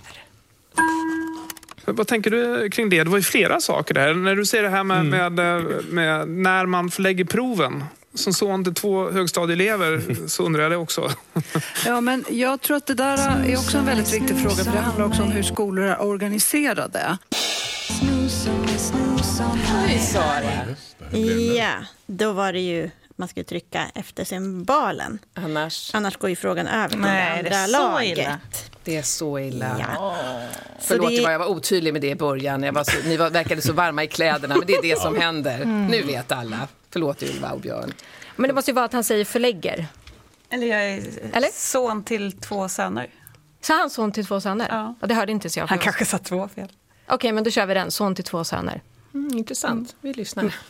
Vad tänker du kring det? Det var ju flera saker där. När du säger det här med, mm. med, med när man förlägger proven. Som son till två högstadieelever så undrar jag det också. Ja, men jag tror att det där är också en väldigt viktig fråga, för det handlar också om hur skolor är organiserade. Hej Sara. Ja, då var det ju man skulle trycka efter symbolen. Annars, Annars går ju frågan över till Nej, det det andra är så laget. illa. Det är så illa. Ja. Förlåt, det... vad jag var otydlig med det i början. Jag var så, ni var, verkade så varma i kläderna, men det är det som händer. Mm. Nu vet alla. Förlåt Ylva och Björn. Men det måste ju vara att han säger förlägger. Eller jag är Eller? son till två söner. Så han son till två söner? Ja. Och det hörde inte så jag. Han kanske sa två fel. Okej, okay, men då kör vi den. Son till två söner. Mm, intressant. Vi lyssnar. Mm.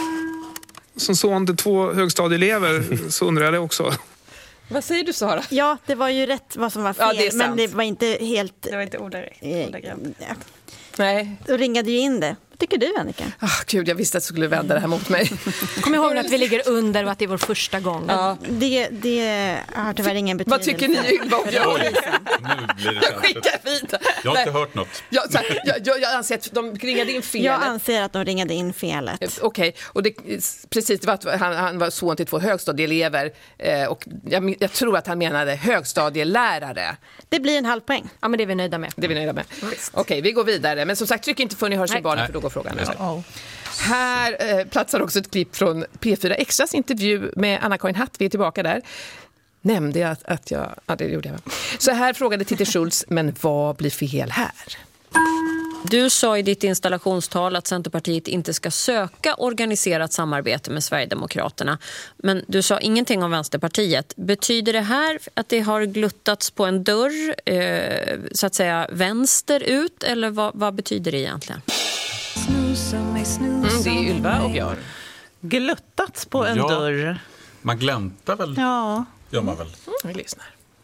Som son till två högstadieelever så undrar jag det också. Vad säger du Sara? Ja, det var ju rätt vad som var fel, ja, det men det var inte helt... Det var inte ordagrant. Ja. Nej. Då ringade ju in det. Vad tycker du, Annika? Oh, Gud, jag visste att du skulle vända det här mot mig. Kom ihåg att vi ligger under och att det är vår första gång. Ja. Det, det har tyvärr ingen betydelse. Vad tycker ni, Ylva och Björn? Nu blir det Skicka fint. Jag har inte hört något. Jag, så här, jag, jag, jag anser att de ringade in felet. Jag anser att de ringade in felet. Okej, okay. Och det, precis, det var att han, han var son till två högstadieelever. Eh, och jag, jag tror att han menade högstadielärare. Det blir en halv poäng. Ja, men det är vi nöjda med. Det är vi nöjda med. Okej, okay, vi går vidare. Men som sagt, tryck inte för ni hör symbolen, för då går frågan över. Oh. Här eh, platsar också ett klipp från P fyra Extras intervju med Anna-Karin Hatt. Vi är tillbaka där. Nämnde jag att, att jag... Ja, det gjorde jag. Så här frågade Titti Schultz, men vad blir fel här? Du sa i ditt installationstal att Centerpartiet inte ska söka organiserat samarbete med Sverigedemokraterna. Men du sa ingenting om Vänsterpartiet. Betyder det här att det har gluttats på en dörr, eh, så att säga vänster ut? Eller vad, vad betyder det egentligen? Mm, det är Ylva och Björn. Gluttats på en ja, dörr. Man gläntar väl? Ja. Gör man väl? Mm, vi lyssnar.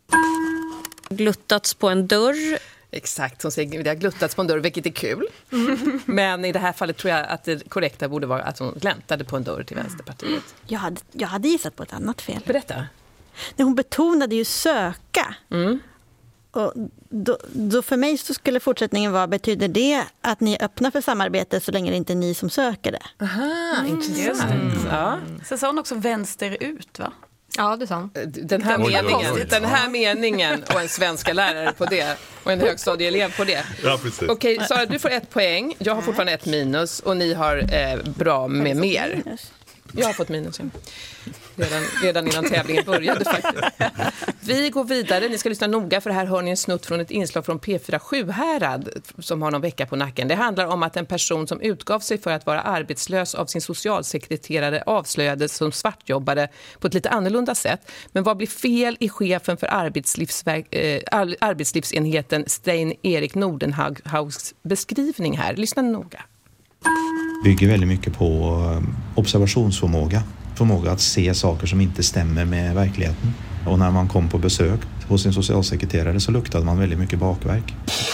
Gluttats på en dörr. Exakt, hon säger det har gluttats på en dörr, vilket är kul. Mm. Men i det här fallet tror jag att det korrekta borde vara att hon gläntade på en dörr till Vänsterpartiet. Jag hade, jag hade gissat på ett annat fel. Berätta. Hon betonade ju söka. Mm. Och då, då för mig så skulle fortsättningen vara, betyder det att ni är öppna för samarbete så länge det inte är ni som söker det? Aha, mm, intressant. Mm. Ja. Så sa hon också vänster ut, va? Ja, det sa hon. Den här, oj, meningen, oj, oj. Den här meningen och en svenska lärare på det och en högstadieelev på det. Ja, precis. Okej, Sara, du får ett poäng. Jag har fortfarande ett minus och ni har eh, bra med mer. Jag har fått minus. Ja. Redan, redan innan tävlingen började faktiskt. Vi går vidare. Ni ska lyssna noga, för här hör ni en snutt från ett inslag från P fyra Sjuhärad som har någon vecka på nacken. Det handlar om att en person som utgav sig för att vara arbetslös av sin socialsekreterare avslöjades som svartjobbare på ett lite annorlunda sätt. Men vad blir fel i chefen för arbetslivsverk, eh, arbetslivsenheten Stein-Erik Nordenhaugs beskrivning här? Lyssna noga. Bygger väldigt mycket på observationsförmåga. Förmåga att se saker som inte stämmer med verkligheten. Och när man kom på besök hos sin socialsekreterare så luktade man väldigt mycket bakverk.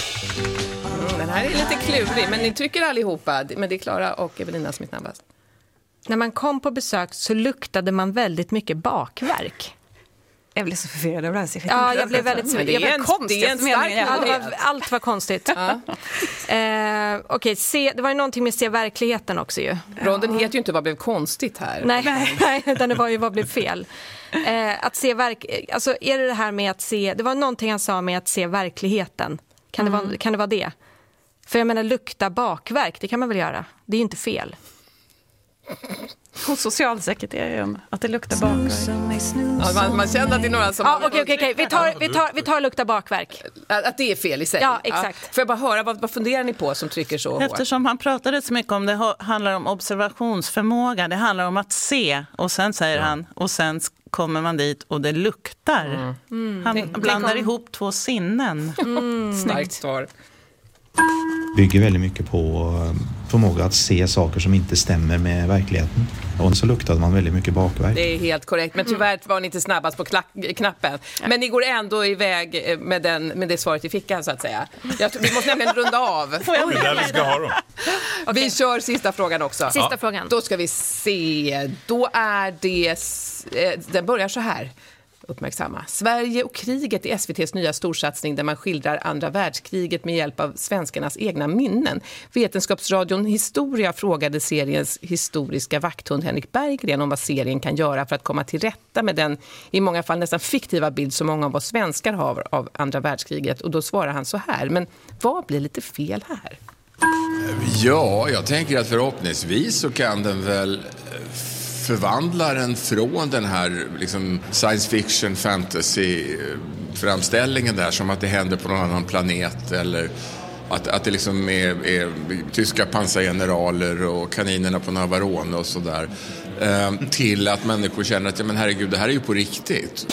Mm, den här är lite klurig, men ni trycker allihopa. Men det är Klara och Evelina som är snabbast. När man kom på besök så luktade man väldigt mycket bakverk. Jag blev så förvirrad över det här. Ja, jag blev väldigt Men det är en, det är en stark ja, det var, allt var konstigt. Ja. eh, Okej, okay, det var ju någonting med se verkligheten också ju. Ronden heter ju inte vad blev konstigt här. Nej, nej utan det var ju vad blev fel. Eh, att se verk... Alltså är det det här med att se... Det var någonting han sa med att se verkligheten. Kan, mm. det, vara, kan det vara det? För jag menar, lukta bakverk, det kan man väl göra. Det är ju inte fel. Hos socialsekreteraren, att det luktar bakverk. Ja, man, man känner att det är några som... Ja, okej, okej, okej. Vi tar, vi tar, vi tar lukta bakverk. Att det är fel i sig. Ja, exakt. Ja. Får jag bara höra, vad, vad funderar ni på som trycker så hårt? Eftersom han pratade så mycket om det handlar om observationsförmåga. Det handlar om att se. Och sen säger ja. han, och sen kommer man dit och det luktar. Mm. Mm. Han Tänk, blandar om... ihop två sinnen. Mm. Snyggt svar. Bygger väldigt mycket på förmåga att se saker som inte stämmer med verkligheten. Och så luktade man väldigt mycket bakverk. Det är helt korrekt, men tyvärr var ni inte snabbast på klack- knappen. Men ni går ändå iväg med, den, med det svaret i fickan så att säga. Jag, vi måste nämligen runda av. Det är där vi ska ha dem. Okay. Vi kör sista frågan också. Sista ja. frågan. Då ska vi se. Då är det... Den börjar så här. Uppmärksamma. Sverige och kriget i S V T:s nya storsatsning där man skildrar andra världskriget med hjälp av svenskarnas egna minnen. Vetenskapsradion Historia frågade seriens historiska vakthund Henrik Berggren om vad serien kan göra för att komma till rätta med den i många fall nästan fiktiva bild som många av oss svenskar har av andra världskriget. Och då svarar han så här. Men vad blir lite fel här? Ja, jag tänker att förhoppningsvis så kan den väl förvandla den från den här liksom science fiction fantasy framställningen där som att det händer på någon annan planet eller att, att det liksom är, är tyska pansargeneraler och kaninerna på Navarone och sådär eh, till att människor känner att ja, men herregud, det här är ju på riktigt.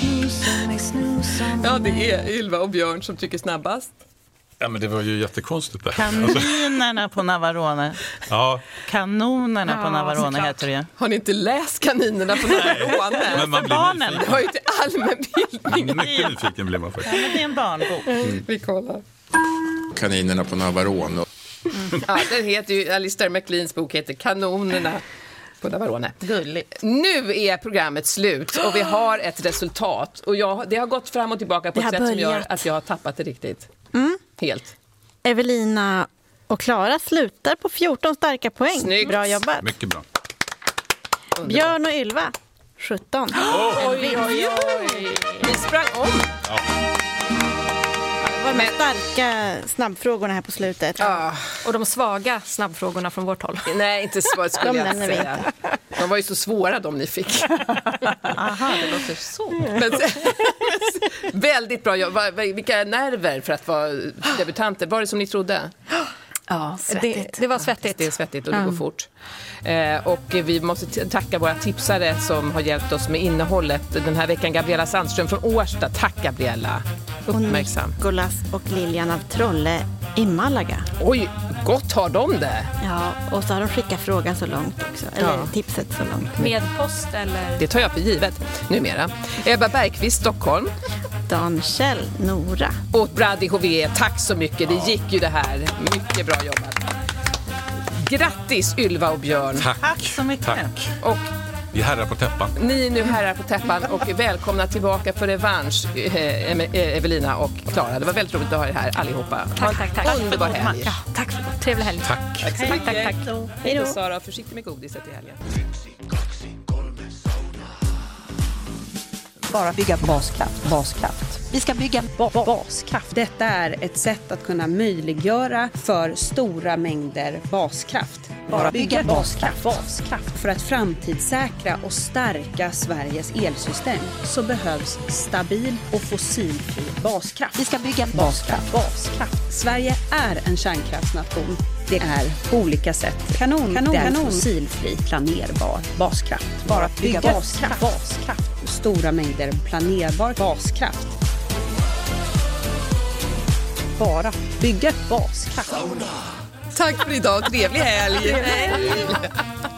Ja, det är Ylva och Björn som tycker snabbast. Ja, men det var ju jättekonstigt där. Kaninerna på Navarone. Ja. Kanonerna ja, på Navarone heter det. Har ni inte läst Kaninerna på Navarone? Men man blir barnen. Det var ju till allmän bildning. Mycket nyfiken blir man faktiskt. Ja, men det är en barnbok. Mm. Vi kollar. Kaninerna på Navarone. Mm. Ja, den heter ju, Alistair MacLeans bok heter Kanonerna på Navarone. Gulligt. Nu är programmet slut och vi har ett resultat. Och jag, det har gått fram och tillbaka på ett sätt börjat. som gör att jag har tappat det riktigt. Mm. Helt. Evelina och Klara slutar på fjorton starka poäng. Snyggt. Bra jobbat. Mycket bra. Underbar. Björn och Ylva, sjutton. Oh, oj, oj, oj. Ni sprang om. Ja. Det var med starka snabbfrågorna här på slutet. Ja. Och de svaga snabbfrågorna från vårt håll. Nej, inte svårt skulle de jag nämner säga. vi inte. De var ju så svåra de ni fick. Aha, det låter så. Men, väldigt bra jobb. Vilka nerver för att vara debutanter. Var det som ni trodde? Ja, det, det var svettigt. Det är svettigt och det går mm. fort. Eh, och vi måste t- tacka våra tipsare som har hjälpt oss med innehållet. Den här veckan Gabriella Sandström från Årsta. Tack Gabriella. Uppmärksam. Och Nicolas och Lilian av Trolle i Malaga. Oj, gott har de det. Ja, och så har de skickat frågan så långt också. Eller ja. tipset så långt. Med post eller? Det tar jag för givet numera. Ebba Bergqvist, Stockholm. Dan Kjell, Nora. Och Brady H V, tack så mycket. Det gick ju det här. Mycket bra jobbat. Grattis Ylva och Björn. Tack. Tack så mycket. Tack. Och vi är herrar på täppan. Ni är nu herrar på täppan och välkomna tillbaka för revansch eh, Evelina och Klara. Det var väldigt roligt att ha er här allihopa. Tack, tack, tack. Underbar helg. Ja, tack för det. Trevlig helg. Tack. Tack så mycket. Tack, tack, tack. Hej då. Sara, försiktig med godiset i helgen. Bara bygga baskraft, baskraft. Vi ska bygga ba- ba- baskraft. Detta är ett sätt att kunna möjliggöra för stora mängder baskraft. Bara bygga baskraft, baskraft. För att framtidssäkra och stärka Sveriges elsystem så behövs stabil och fossilfri baskraft. Vi ska bygga baskraft, baskraft. Sverige är en kärnkraftsnation. Det är på olika sätt kanon, kanon, det är kanon. Fossilfri, planerbar baskraft. Bara bygga, bygga baskraft, baskraft. Stora mängder planerbar baskraft. Bara bygga baskraft. Tack för idag. Trevlig helg.